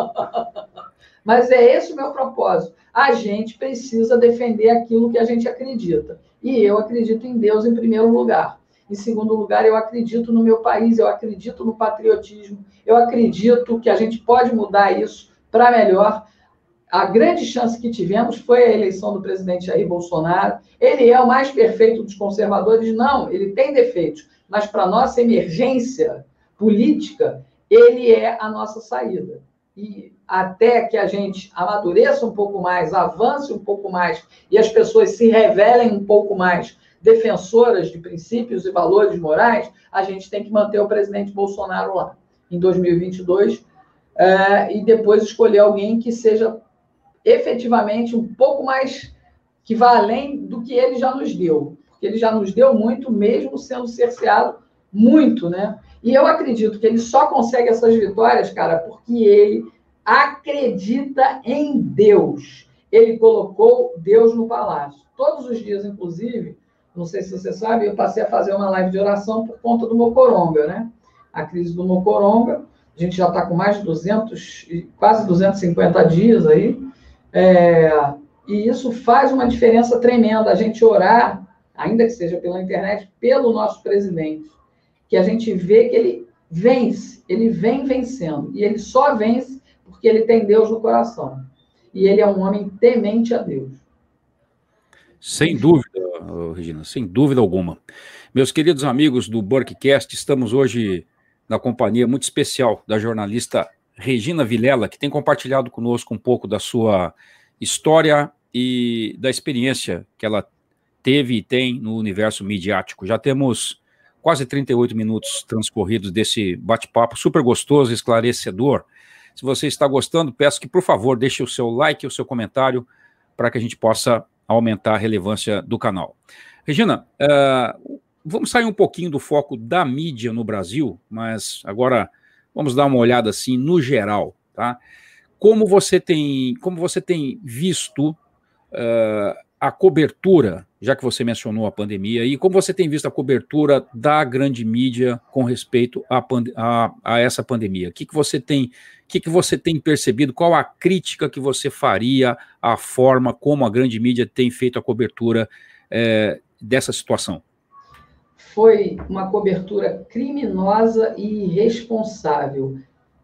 Mas é esse o meu propósito. A gente precisa defender aquilo que a gente acredita. E eu acredito em Deus em primeiro lugar. Em segundo lugar, eu acredito no meu país, eu acredito no patriotismo, eu acredito que a gente pode mudar isso para melhor. A grande chance que tivemos foi a eleição do presidente Jair Bolsonaro. Ele é o mais perfeito dos conservadores? Não, ele tem defeitos. Mas para a nossa emergência política, ele é a nossa saída. E até que a gente amadureça um pouco mais, avance um pouco mais, e as pessoas se revelem um pouco mais defensoras de princípios e valores morais, a gente tem que manter o presidente Bolsonaro lá, em dois mil e vinte e dois, é, e depois escolher alguém que seja efetivamente um pouco mais, que vá além do que ele já nos deu, porque ele já nos deu muito, mesmo sendo cerceado muito, né? E eu acredito que ele só consegue essas vitórias, cara, porque ele acredita em Deus. Ele colocou Deus no palácio. Todos os dias, inclusive, não sei se você sabe, eu passei a fazer uma live de oração por conta do Mocoronga, né? A crise do Mocoronga, a gente já está com mais de duzentos, quase duzentos e cinquenta dias aí, é, e isso faz uma diferença tremenda, a gente orar, ainda que seja pela internet, pelo nosso presidente, que a gente vê que ele vence, ele vem vencendo, e ele só vence porque ele tem Deus no coração, e ele é um homem temente a Deus. Sem dúvida, Regina, sem dúvida alguma. Meus queridos amigos do Burkcast, estamos hoje na companhia muito especial da jornalista Regina Vilela, que tem compartilhado conosco um pouco da sua história e da experiência que ela teve e tem no universo midiático. Já temos quase trinta e oito minutos transcorridos desse bate-papo super gostoso, esclarecedor. Se você está gostando, peço que, por favor, deixe o seu like e o seu comentário para que a gente possa aumentar a relevância do canal. Regina, uh, vamos sair um pouquinho do foco da mídia no Brasil, mas agora vamos dar uma olhada assim no geral, tá? Como você tem, como você tem visto uh, a cobertura, já que você mencionou a pandemia, e como você tem visto a cobertura da grande mídia com respeito a, a, a essa pandemia? O que, que você tem, o que, que você tem percebido? Qual a crítica que você faria à forma como a grande mídia tem feito a cobertura é, dessa situação? Foi uma cobertura criminosa e irresponsável,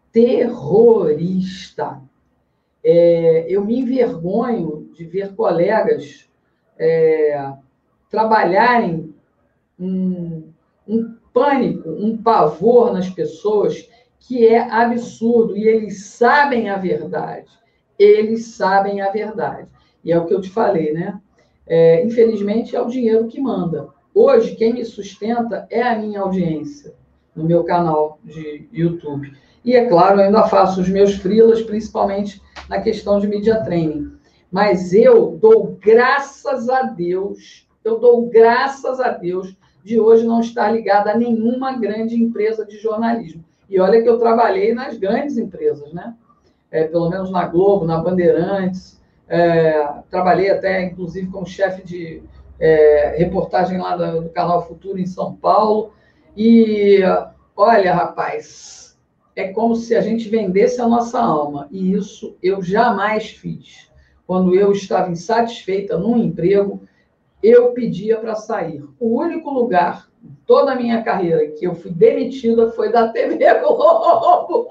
terrorista. É, eu me envergonho de ver colegas é, trabalharem um, um pânico, um pavor nas pessoas que é absurdo, e eles sabem a verdade, eles sabem a verdade. E é o que eu te falei, né? É, infelizmente, é o dinheiro que manda. Hoje, quem me sustenta é a minha audiência, no meu canal de YouTube. E, é claro, eu ainda faço os meus freelas, principalmente na questão de media training. Mas eu dou graças a Deus, eu dou graças a Deus de hoje não estar ligada a nenhuma grande empresa de jornalismo. E olha que eu trabalhei nas grandes empresas, né? É, pelo menos na Globo, na Bandeirantes, é, trabalhei até, inclusive, como chefe de é, reportagem lá do, do Canal Futuro em São Paulo. E, olha, rapaz, é como se a gente vendesse a nossa alma. E isso eu jamais fiz. Quando eu estava insatisfeita num emprego, eu pedia para sair. O único lugar, em toda a minha carreira, que eu fui demitida foi da T V Globo.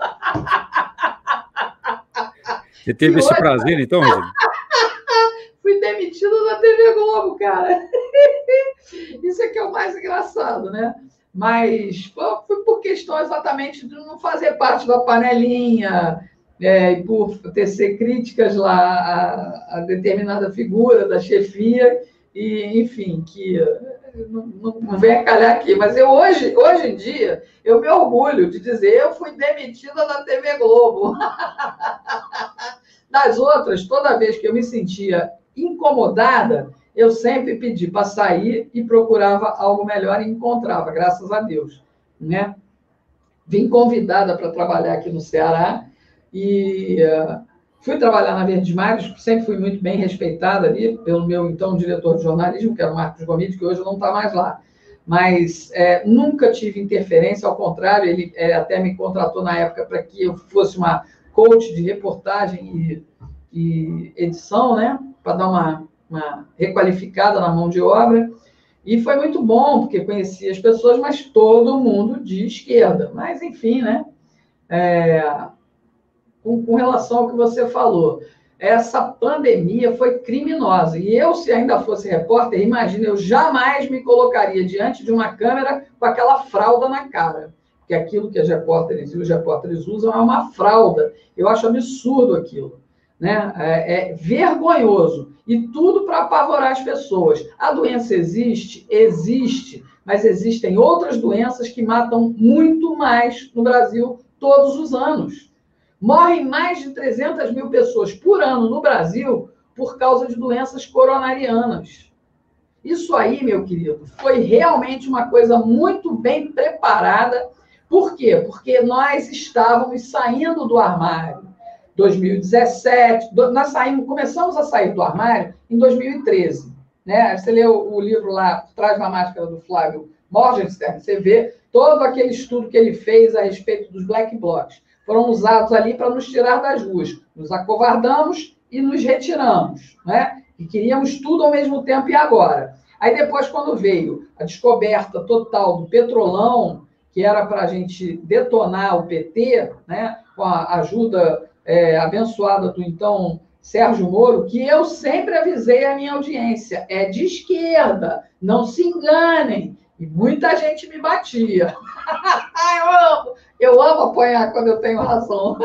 Você teve e esse hoje... prazer, então, Roseli? Fui demitida da T V Globo, cara. Isso é que é o mais engraçado, né? Mas foi por questão exatamente de não fazer parte da panelinha, é, e por tecer críticas lá a, a determinada figura da chefia, e, enfim, que não, não vem a calhar aqui. Mas eu hoje, hoje em dia, eu me orgulho de dizer eu fui demitida da T V Globo. Das outras, toda vez que eu me sentia incomodada, eu sempre pedi para sair e procurava algo melhor e encontrava, graças a Deus, né? Vim convidada para trabalhar aqui no Ceará e uh, fui trabalhar na Verdes Mares, sempre fui muito bem respeitada ali pelo meu, então, diretor de jornalismo, que era o Marcos Gomide, que hoje não está mais lá. Mas é, nunca tive interferência, ao contrário, ele é, até me contratou na época para que eu fosse uma coach de reportagem e, e edição, né? Para dar uma, uma requalificada na mão de obra. E foi muito bom, porque conhecia as pessoas, mas todo mundo de esquerda. Mas, enfim, né? É, com, com relação ao que você falou, essa pandemia foi criminosa. E eu, se ainda fosse repórter, imagina, eu jamais me colocaria diante de uma câmera com aquela fralda na cara. Que aquilo que as repórteres e os repórteres usam é uma fralda. Eu acho absurdo aquilo, né? É, é vergonhoso. E tudo para apavorar as pessoas. A doença existe? Existe. Mas existem outras doenças que matam muito mais no Brasil todos os anos. Morrem mais de trezentas mil pessoas por ano no Brasil por causa de doenças coronarianas. Isso aí, meu querido, foi realmente uma coisa muito bem preparada. Por quê? Porque nós estávamos saindo do armário. dois mil e dezessete, nós saímos, começamos a sair do armário em dois mil e treze. Né? Você lê o, o livro lá, Por Trás da Máscara, do Flávio Morgenstern, você vê todo aquele estudo que ele fez a respeito dos black blocs. Foram usados ali para nos tirar das ruas. Nos acovardamos e nos retiramos. Né? E queríamos tudo ao mesmo tempo e agora. Aí depois, quando veio a descoberta total do petrolão, que era para a gente detonar o P T, né, com a ajuda é, abençoada do então Sérgio Moro, que eu sempre avisei a minha audiência, é de esquerda, não se enganem. E muita gente me batia. eu amo, eu amo apanhar quando eu tenho razão.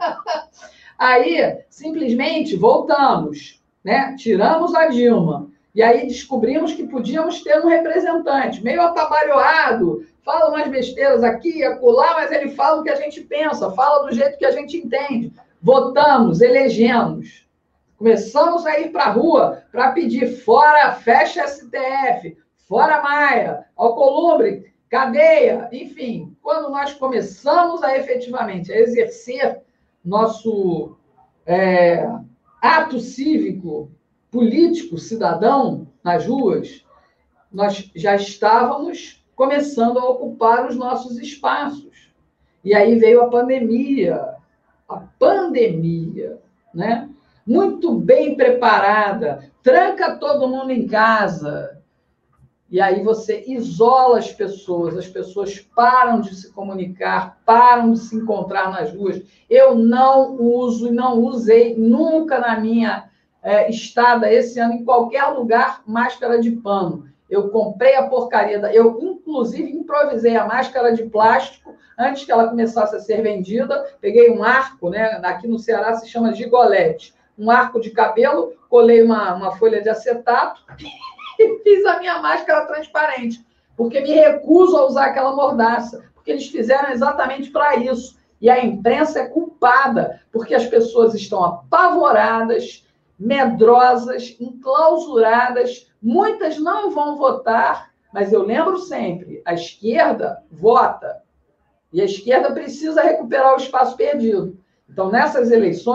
Aí, simplesmente, voltamos, né? Tiramos a Dilma. E aí descobrimos que podíamos ter um representante, meio atabalhoado, fala umas besteiras aqui e acolá, mas ele fala o que a gente pensa, fala do jeito que a gente entende. Votamos, elegemos. Começamos a ir para a rua para pedir fora, fecha S T F, fora Maia, Alcolumbre, cadeia, enfim. Quando nós começamos a efetivamente a exercer nosso é, ato cívico, político, cidadão, nas ruas, nós já estávamos começando a ocupar os nossos espaços. E aí veio a pandemia, a pandemia, né? Muito bem preparada, tranca todo mundo em casa, e aí você isola as pessoas, as pessoas param de se comunicar, param de se encontrar nas ruas. Eu não uso e não usei nunca na minha é, estada esse ano, em qualquer lugar, máscara de pano. Eu comprei a porcaria, da... eu inclusive improvisei a máscara de plástico antes que ela começasse a ser vendida. Peguei um arco, né? Aqui no Ceará se chama gigolete, um arco de cabelo, colei uma, uma folha de acetato e fiz a minha máscara transparente, porque me recuso a usar aquela mordaça, porque eles fizeram exatamente para isso. E a imprensa é culpada, porque as pessoas estão apavoradas, medrosas, enclausuradas, muitas não vão votar, mas eu lembro sempre, a esquerda vota, e a esquerda precisa recuperar o espaço perdido. Então, nessas eleições,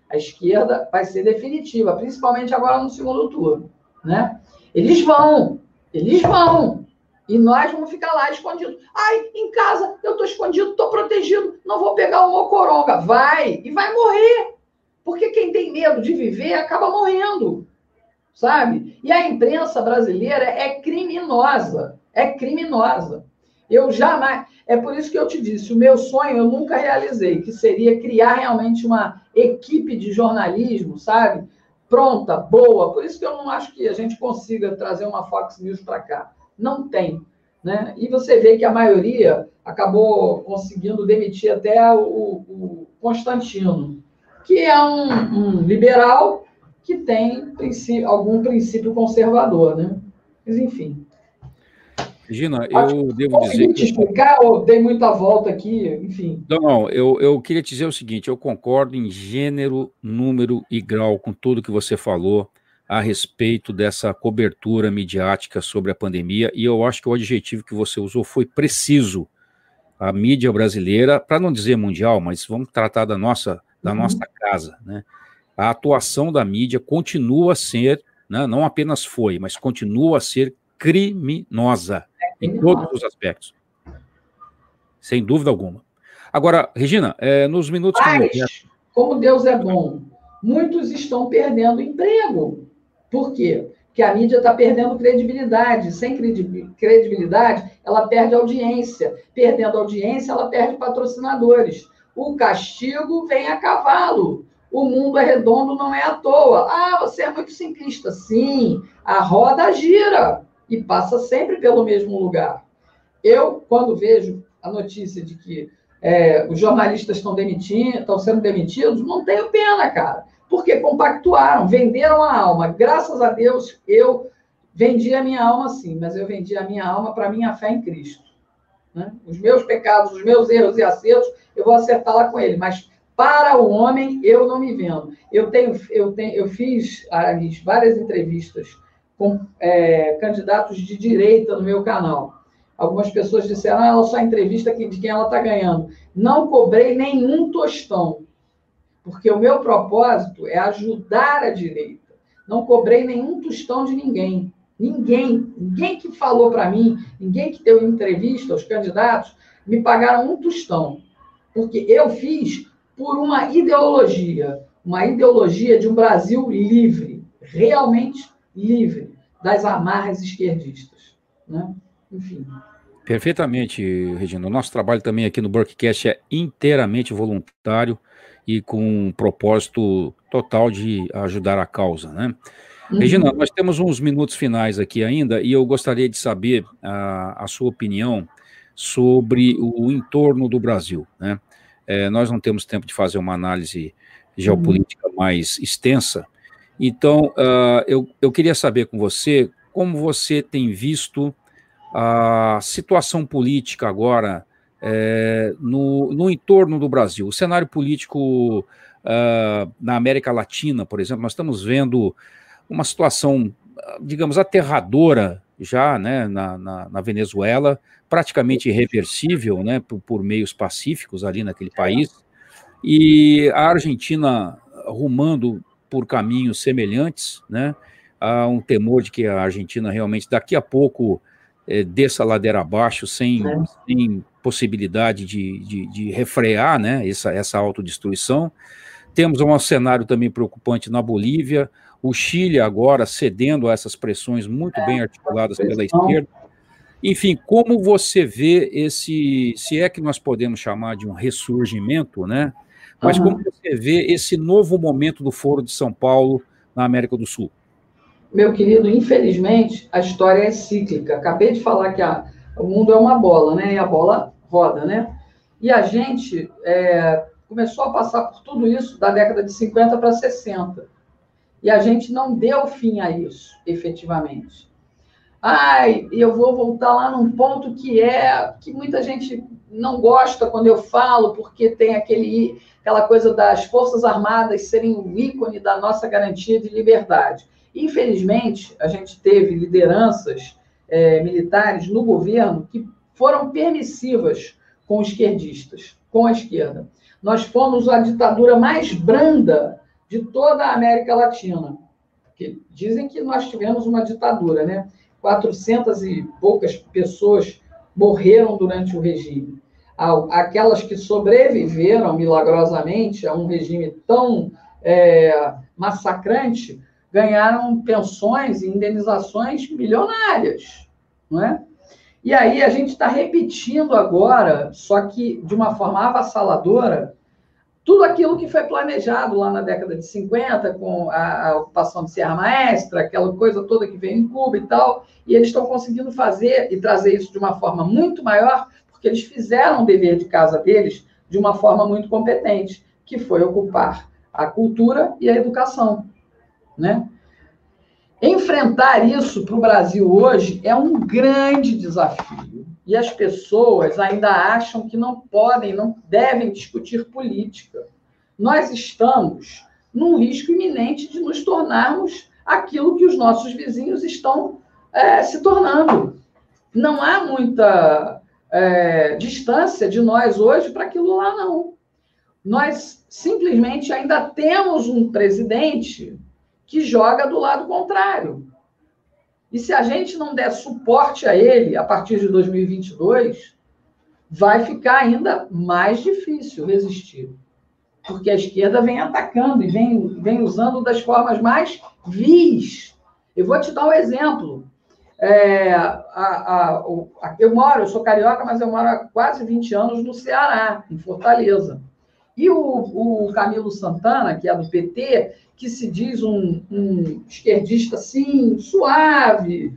A esquerda vai ser definitiva, principalmente agora no segundo turno, né? Eles vão, eles vão. E nós vamos ficar lá escondidos. Ai, em casa, eu estou escondido, estou protegido, não vou pegar uma coronga. Vai, e vai morrer. Porque quem tem medo de viver acaba morrendo, sabe? E a imprensa brasileira é criminosa, é criminosa. Eu jamais... É por isso que eu te disse, o meu sonho eu nunca realizei, que seria criar realmente uma equipe de jornalismo, sabe? Pronta, boa. Por isso que eu não acho que a gente consiga trazer uma Fox News para cá. Não tem, né? E você vê que a maioria acabou conseguindo demitir até o, o Constantino, que é um, um liberal que tem princípio, algum princípio conservador, né? Mas, enfim. Regina, eu devo dizer... Consegui te explicar ou dei muita volta aqui, enfim? Não, não, eu, eu queria te dizer o seguinte, eu concordo em gênero, número e grau com tudo que você falou a respeito dessa cobertura midiática sobre a pandemia, e eu acho que o adjetivo que você usou foi preciso. A mídia brasileira, para não dizer mundial, mas vamos tratar da nossa, da uhum. nossa casa, né? A atuação da mídia continua a ser, né, não apenas foi, mas continua a ser criminosa é em todos os aspectos. Sem dúvida alguma. Agora, Regina, é, nos minutos mas, que... como Deus é bom, muitos estão perdendo emprego. Por quê? Porque a mídia está perdendo credibilidade. Sem credibilidade, ela perde audiência. Perdendo audiência, ela perde patrocinadores. O castigo vem a cavalo. O mundo é redondo, não é à toa. Ah, você é muito simplista. Sim, a roda gira e passa sempre pelo mesmo lugar. Eu, quando vejo a notícia de que é, os jornalistas estão demitindo, estão sendo demitidos, não tenho pena, cara. Porque compactuaram, venderam a alma. Graças a Deus, eu vendi a minha alma sim, mas eu vendi a minha alma para a minha fé em Cristo. Né? Os meus pecados, os meus erros e acertos, eu vou acertar lá com ele, mas para o homem, eu não me vendo. Eu, tenho, eu, tenho, eu fiz Aramis, várias entrevistas com é, candidatos de direita no meu canal. Algumas pessoas disseram, ah, ela só entrevista de quem ela está ganhando. Não cobrei nenhum tostão, porque o meu propósito é ajudar a direita. Não cobrei nenhum tostão de ninguém. Ninguém, ninguém que falou para mim, ninguém que deu entrevista aos candidatos, me pagaram um tostão. Porque eu fiz por uma ideologia, uma ideologia de um Brasil livre, realmente livre, das amarras esquerdistas. Né? Enfim. Perfeitamente, Regina. O nosso trabalho também aqui no Burkcast é inteiramente voluntário e com um propósito total de ajudar a causa, né? Uhum. Regina, nós temos uns minutos finais aqui ainda e eu gostaria de saber a, a sua opinião sobre o entorno do Brasil, né? É, nós não temos tempo de fazer uma análise geopolítica uhum. mais extensa, então uh, eu, eu queria saber com você como você tem visto a situação política agora é, no, no entorno do Brasil. O cenário político uh, na América Latina, por exemplo, nós estamos vendo uma situação, digamos, aterradora já, né, na, na, na Venezuela, praticamente irreversível, né, por, por meios pacíficos ali naquele país, e a Argentina rumando por caminhos semelhantes, né, há um temor de que a Argentina realmente daqui a pouco é, desça a ladeira abaixo sem, é. sem possibilidade de, de, de refrear, né, essa, essa autodestruição. Temos um cenário também preocupante na Bolívia, o Chile agora cedendo a essas pressões muito bem articuladas pela esquerda. Enfim, como você vê esse, se é que nós podemos chamar de um ressurgimento, né? Mas uhum. como você vê esse novo momento do Foro de São Paulo na América do Sul? Meu querido, infelizmente, a história é cíclica. Acabei de falar que a, o mundo é uma bola, né? E a bola roda, né? E a gente é, começou a passar por tudo isso da década de cinquenta para sessenta. E a gente não deu fim a isso, efetivamente. Ai, eu vou voltar lá num ponto que é que muita gente não gosta quando eu falo, porque tem aquele, aquela coisa das Forças Armadas serem o ícone da nossa garantia de liberdade. Infelizmente, a gente teve lideranças é, militares no governo que foram permissivas com os esquerdistas, com a esquerda. Nós fomos a ditadura mais branda de toda a América Latina. Porque dizem que nós tivemos uma ditadura, né? quatrocentas e poucas pessoas morreram durante o regime. Aquelas que sobreviveram milagrosamente a um regime tão é, massacrante ganharam pensões e indenizações milionárias, não é? E aí a gente está repetindo agora, só que de uma forma avassaladora, tudo aquilo que foi planejado lá na década de cinquenta, com a, a ocupação de Serra Maestra, aquela coisa toda que veio em Cuba e tal, e eles estão conseguindo fazer e trazer isso de uma forma muito maior, porque eles fizeram o dever de casa deles de uma forma muito competente, que foi ocupar a cultura e a educação, né? Enfrentar isso para o Brasil hoje é um grande desafio. E as pessoas ainda acham que não podem, não devem discutir política. Nós estamos num risco iminente de nos tornarmos aquilo que os nossos vizinhos estão é, se tornando. Não há muita é, distância de nós hoje para aquilo lá, não. Nós simplesmente ainda temos um presidente que joga do lado contrário. E se a gente não der suporte a ele a partir de dois mil e vinte e dois, vai ficar ainda mais difícil resistir. Porque a esquerda vem atacando e vem, vem usando das formas mais vis. Eu vou te dar um exemplo. É, a, a, a, eu moro, eu sou carioca, mas eu moro há quase vinte anos no Ceará, em Fortaleza. E o, o Camilo Santana, que é do P T, que se diz um, um esquerdista, assim, suave,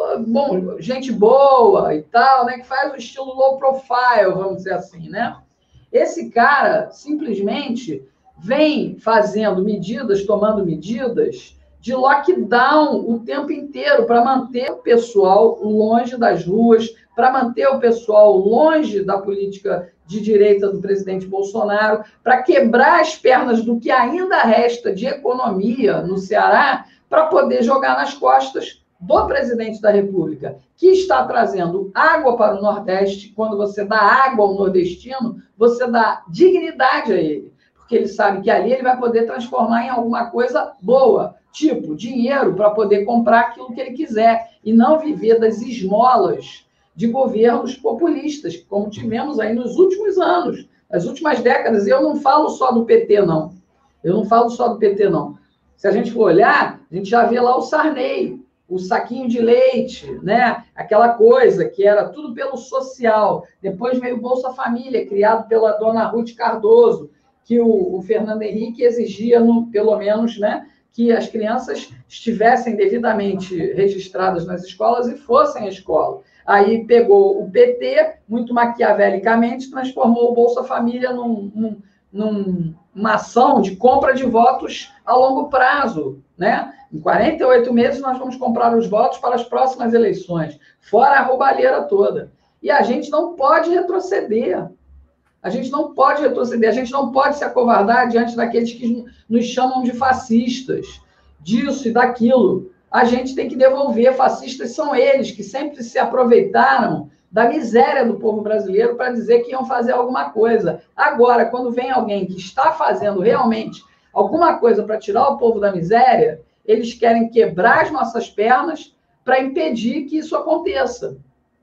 bom, gente boa e tal, né, que faz o estilo low profile, vamos dizer assim, né? Esse cara, simplesmente, vem fazendo medidas, tomando medidas de lockdown o tempo inteiro para manter o pessoal longe das ruas, para manter o pessoal longe da política de direita do presidente Bolsonaro, para quebrar as pernas do que ainda resta de economia no Ceará, para poder jogar nas costas do presidente da República, que está trazendo água para o Nordeste. Quando você dá água ao nordestino, você dá dignidade a ele, porque ele sabe que ali ele vai poder transformar em alguma coisa boa, tipo dinheiro para poder comprar aquilo que ele quiser, e não viver das esmolas de governos populistas, como tivemos aí nos últimos anos, nas últimas décadas. E eu não falo só do P T, não. Eu não falo só do P T, não. Se a gente for olhar, a gente já vê lá o Sarney, o saquinho de leite, né? Aquela coisa que era tudo pelo social. Depois veio o Bolsa Família, criado pela dona Ruth Cardoso, que o, o Fernando Henrique exigia, no, pelo menos, né, que as crianças estivessem devidamente registradas nas escolas e fossem à escola. Aí pegou o P T, muito maquiavelicamente, transformou o Bolsa Família num, num, num, numa ação de compra de votos a longo prazo, né? Em quarenta e oito meses, nós vamos comprar os votos para as próximas eleições, fora a roubalheira toda. E a gente não pode retroceder. A gente não pode retroceder, a gente não pode se acovardar diante daqueles que nos chamam de fascistas, disso e daquilo. A gente tem que devolver. Fascistas são eles que sempre se aproveitaram da miséria do povo brasileiro para dizer que iam fazer alguma coisa. Agora, quando vem alguém que está fazendo realmente alguma coisa para tirar o povo da miséria, eles querem quebrar as nossas pernas para impedir que isso aconteça.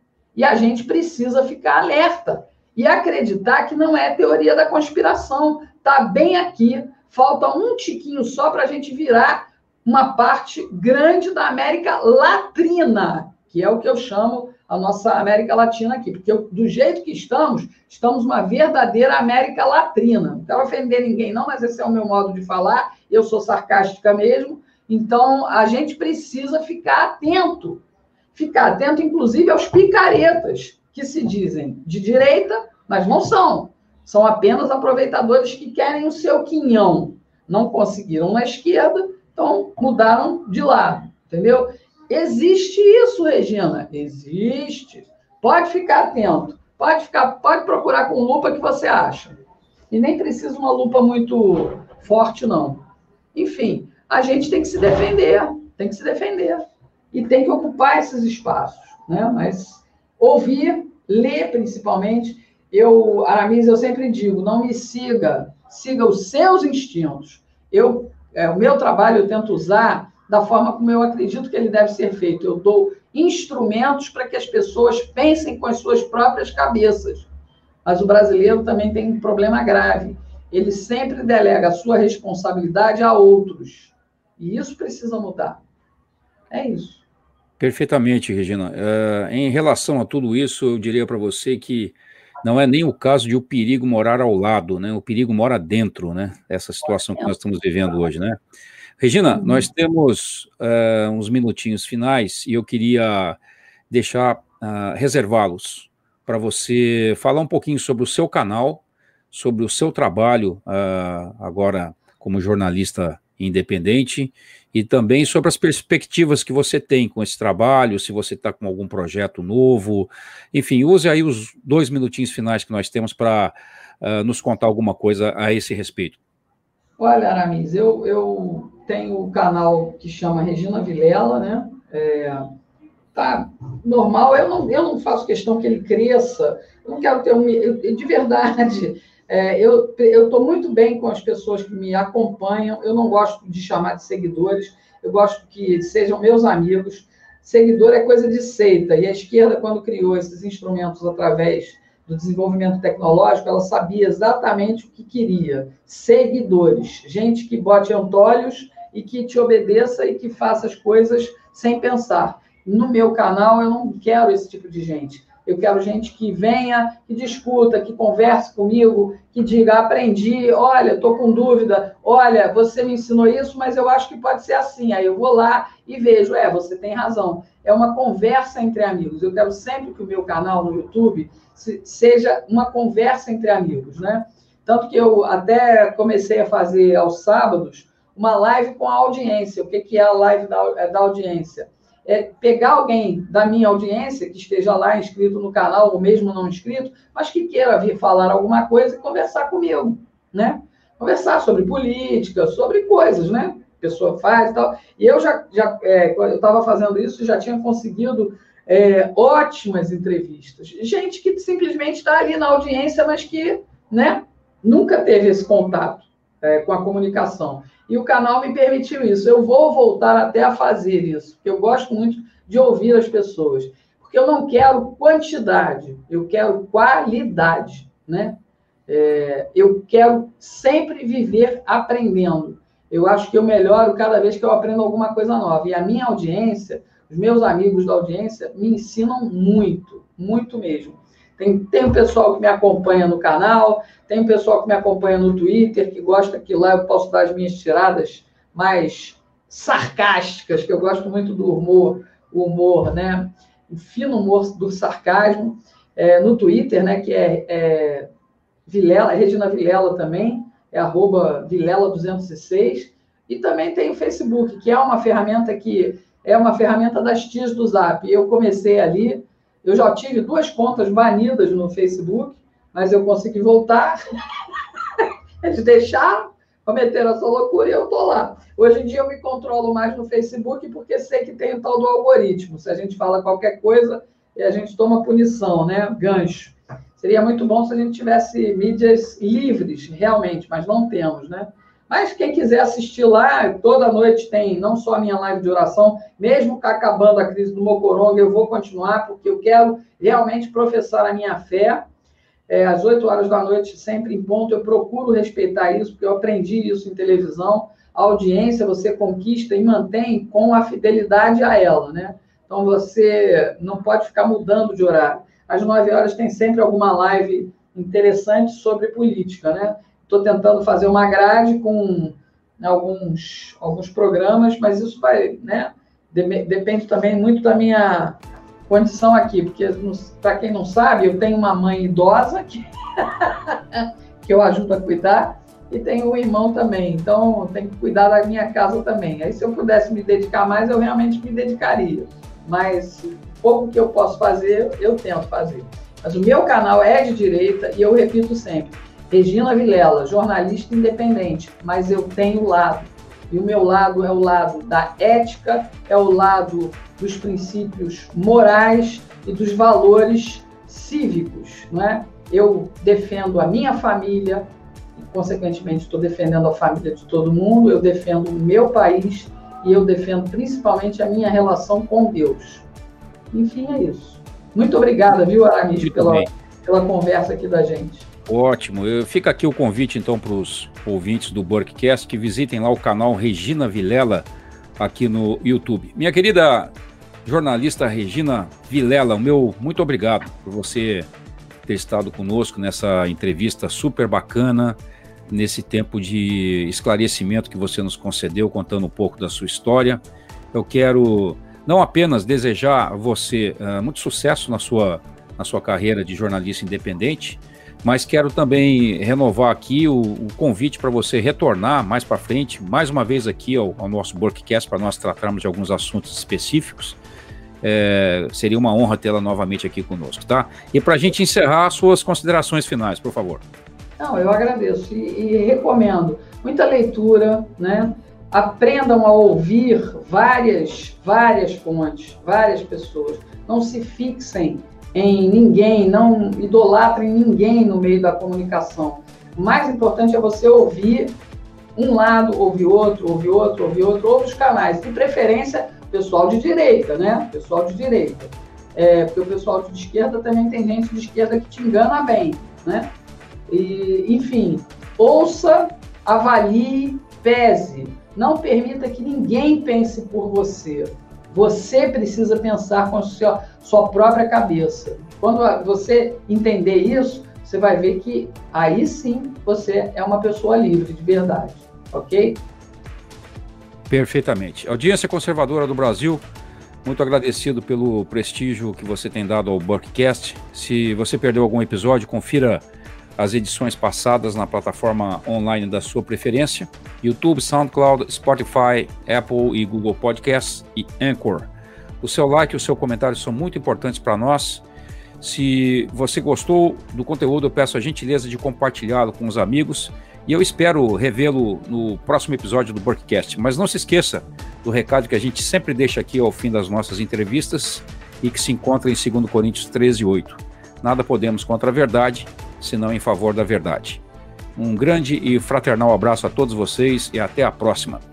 E a gente precisa ficar alerta e acreditar que não é teoria da conspiração. Está bem aqui. Falta um tiquinho só para a gente virar uma parte grande da América Latina, que é o que eu chamo a nossa América Latina aqui, porque eu, do jeito que estamos, estamos uma verdadeira América Latina. Não quero ofender ninguém, não, mas esse é o meu modo de falar, eu sou sarcástica mesmo, então a gente precisa ficar atento, ficar atento, inclusive, aos picaretas, que se dizem de direita, mas não são. São apenas aproveitadores que querem o seu quinhão. Não conseguiram na esquerda, então mudaram de lado, entendeu? Existe isso, Regina? Existe. Pode ficar atento. Pode, ficar, pode procurar com lupa que você acha. E nem precisa uma lupa muito forte, não. Enfim, a gente tem que se defender. Tem que se defender. E tem que ocupar esses espaços, né? Mas ouvir, ler principalmente. Eu, Aramis, eu sempre digo, não me siga. Siga os seus instintos. Eu é, o meu trabalho eu tento usar da forma como eu acredito que ele deve ser feito. Eu dou instrumentos para que as pessoas pensem com as suas próprias cabeças. Mas o brasileiro também tem um problema grave. Ele sempre delega a sua responsabilidade a outros. E isso precisa mudar. É isso. Perfeitamente, Regina. Uh, em relação a tudo isso, eu diria para você que não é nem o caso de o perigo morar ao lado, né? O perigo mora dentro, né? Essa situação que nós estamos vivendo hoje, né? Regina, uhum. nós temos uh, uns minutinhos finais e eu queria deixar, uh, reservá-los para você falar um pouquinho sobre o seu canal, sobre o seu trabalho uh, agora como jornalista independente e também sobre as perspectivas que você tem com esse trabalho, se você está com algum projeto novo, enfim, use aí os dois minutinhos finais que nós temos para uh, nos contar alguma coisa a esse respeito. Olha, Aramis, eu, eu tenho o um canal que chama Regina Vilela, né? É, tá normal, eu não, eu não faço questão que ele cresça, eu não quero ter um... Eu, de verdade, é, eu estou muito bem com as pessoas que me acompanham, eu não gosto de chamar de seguidores, eu gosto que sejam meus amigos. Seguidor é coisa de seita, e a esquerda, quando criou esses instrumentos através do desenvolvimento tecnológico, ela sabia exatamente o que queria. Seguidores, gente que bote antolhos e que te obedeça e que faça as coisas sem pensar. No meu canal, eu não quero esse tipo de gente. Eu quero gente que venha, que discuta, que converse comigo, que diga, aprendi, olha, estou com dúvida, olha, você me ensinou isso, mas eu acho que pode ser assim. Aí eu vou lá e vejo, é, você tem razão. É uma conversa entre amigos. Eu quero sempre que o meu canal no YouTube seja uma conversa entre amigos, né? Tanto que eu até comecei a fazer aos sábados uma live com a audiência. O que, que é a live da, da audiência? É pegar alguém da minha audiência que esteja lá inscrito no canal, ou mesmo não inscrito, mas que queira vir falar alguma coisa e conversar comigo, né? Conversar sobre política, sobre coisas, né? A pessoa faz e tal. E eu já, já é, quando eu estava fazendo isso, já tinha conseguido é, ótimas entrevistas. Gente que simplesmente está ali na audiência, mas que, né, nunca teve esse contato é, com a comunicação. E o canal me permitiu isso. Eu vou voltar até a fazer isso, porque eu gosto muito de ouvir as pessoas. Porque eu não quero quantidade, eu quero qualidade, né? É, eu quero sempre viver aprendendo. Eu acho que eu melhoro cada vez que eu aprendo alguma coisa nova. E a minha audiência, os meus amigos da audiência, me ensinam muito, muito mesmo. Tem, tem um pessoal que me acompanha no canal, tem um pessoal que me acompanha no Twitter, que gosta que lá eu posso dar as minhas tiradas mais sarcásticas, que eu gosto muito do humor, o humor, né? O fino humor do sarcasmo. É, no Twitter, né? Que é, é Vilela, Regina Vilela também, é arroba Vilela duzentos e seis. E também tem o Facebook, que é uma ferramenta que é uma ferramenta das tias do Zap. Eu comecei ali. Eu já tive duas contas banidas no Facebook, mas eu consegui voltar. Eles deixaram, cometeram essa loucura e eu estou lá. Hoje em dia eu me controlo mais no Facebook porque sei que tem o tal do algoritmo. Se a gente fala qualquer coisa, a gente toma punição, né? Gancho. Seria muito bom se a gente tivesse mídias livres, realmente, mas não temos, né? Mas quem quiser assistir lá, toda noite tem não só a minha live de oração, mesmo acabando a crise do Mocoronga, eu vou continuar, porque eu quero realmente professar a minha fé. É, às oito horas da noite, sempre em ponto, eu procuro respeitar isso, porque eu aprendi isso em televisão. A audiência você conquista e mantém com a fidelidade a ela, né? Então, você não pode ficar mudando de horário. Às nove horas tem sempre alguma live interessante sobre política, né? Estou tentando fazer uma grade com alguns, alguns programas, mas isso vai, né? Depende também muito da minha condição aqui, porque, para quem não sabe, eu tenho uma mãe idosa que, que eu ajudo a cuidar e tenho um irmão também, então tenho que cuidar da minha casa também. Aí, se eu pudesse me dedicar mais, eu realmente me dedicaria, mas pouco que eu posso fazer, eu tento fazer. Mas o meu canal é de direita e eu repito sempre, Regina Vilela, jornalista independente, mas eu tenho lado. E o meu lado é o lado da ética, é o lado dos princípios morais e dos valores cívicos, não é? Eu defendo a minha família, consequentemente estou defendendo a família de todo mundo, eu defendo o meu país e eu defendo principalmente a minha relação com Deus. Enfim, é isso. Muito obrigada, viu, Aramis, pela, pela conversa aqui da gente. Ótimo. Eu, fica aqui o convite, então, para os ouvintes do Burkcast que visitem lá o canal Regina Vilela aqui no YouTube. Minha querida jornalista Regina Vilela, o meu muito obrigado por você ter estado conosco nessa entrevista super bacana, nesse tempo de esclarecimento que você nos concedeu, contando um pouco da sua história. Eu quero não apenas desejar a você uh, muito sucesso na sua, na sua carreira de jornalista independente, mas quero também renovar aqui o, o convite para você retornar mais para frente, mais uma vez aqui ao, ao nosso Burkcast, para nós tratarmos de alguns assuntos específicos. É, seria uma honra tê-la novamente aqui conosco, tá? E para a gente encerrar, suas considerações finais, por favor. Não, eu agradeço e, e recomendo muita leitura, né? Aprendam a ouvir várias, várias fontes, várias pessoas. Não se fixem em ninguém, não idolatrem ninguém no meio da comunicação. O mais importante é você ouvir um lado, ouvir outro, ouvir outro, ouvir outro, outros canais, de preferência pessoal de direita, né? Pessoal de direita. É, porque o pessoal de esquerda também tem gente de esquerda que te engana bem, né? E, enfim, ouça, avalie, pese. Não permita que ninguém pense por você. Você precisa pensar com a sua, sua própria cabeça. Quando você entender isso, você vai ver que aí sim você é uma pessoa livre de verdade, ok? Perfeitamente. Audiência Conservadora do Brasil, muito agradecido pelo prestígio que você tem dado ao Burkcast. Se você perdeu algum episódio, confira as edições passadas na plataforma online da sua preferência, YouTube, SoundCloud, Spotify, Apple e Google Podcasts e Anchor. O seu like e o seu comentário são muito importantes para nós. Se você gostou do conteúdo, eu peço a gentileza de compartilhá-lo com os amigos e eu espero revê-lo no próximo episódio do Burkcast. Mas não se esqueça do recado que a gente sempre deixa aqui ao fim das nossas entrevistas e que se encontra em dois Coríntios treze, oito. Nada podemos contra a verdade, senão em favor da verdade. Um grande e fraternal abraço a todos vocês e até a próxima.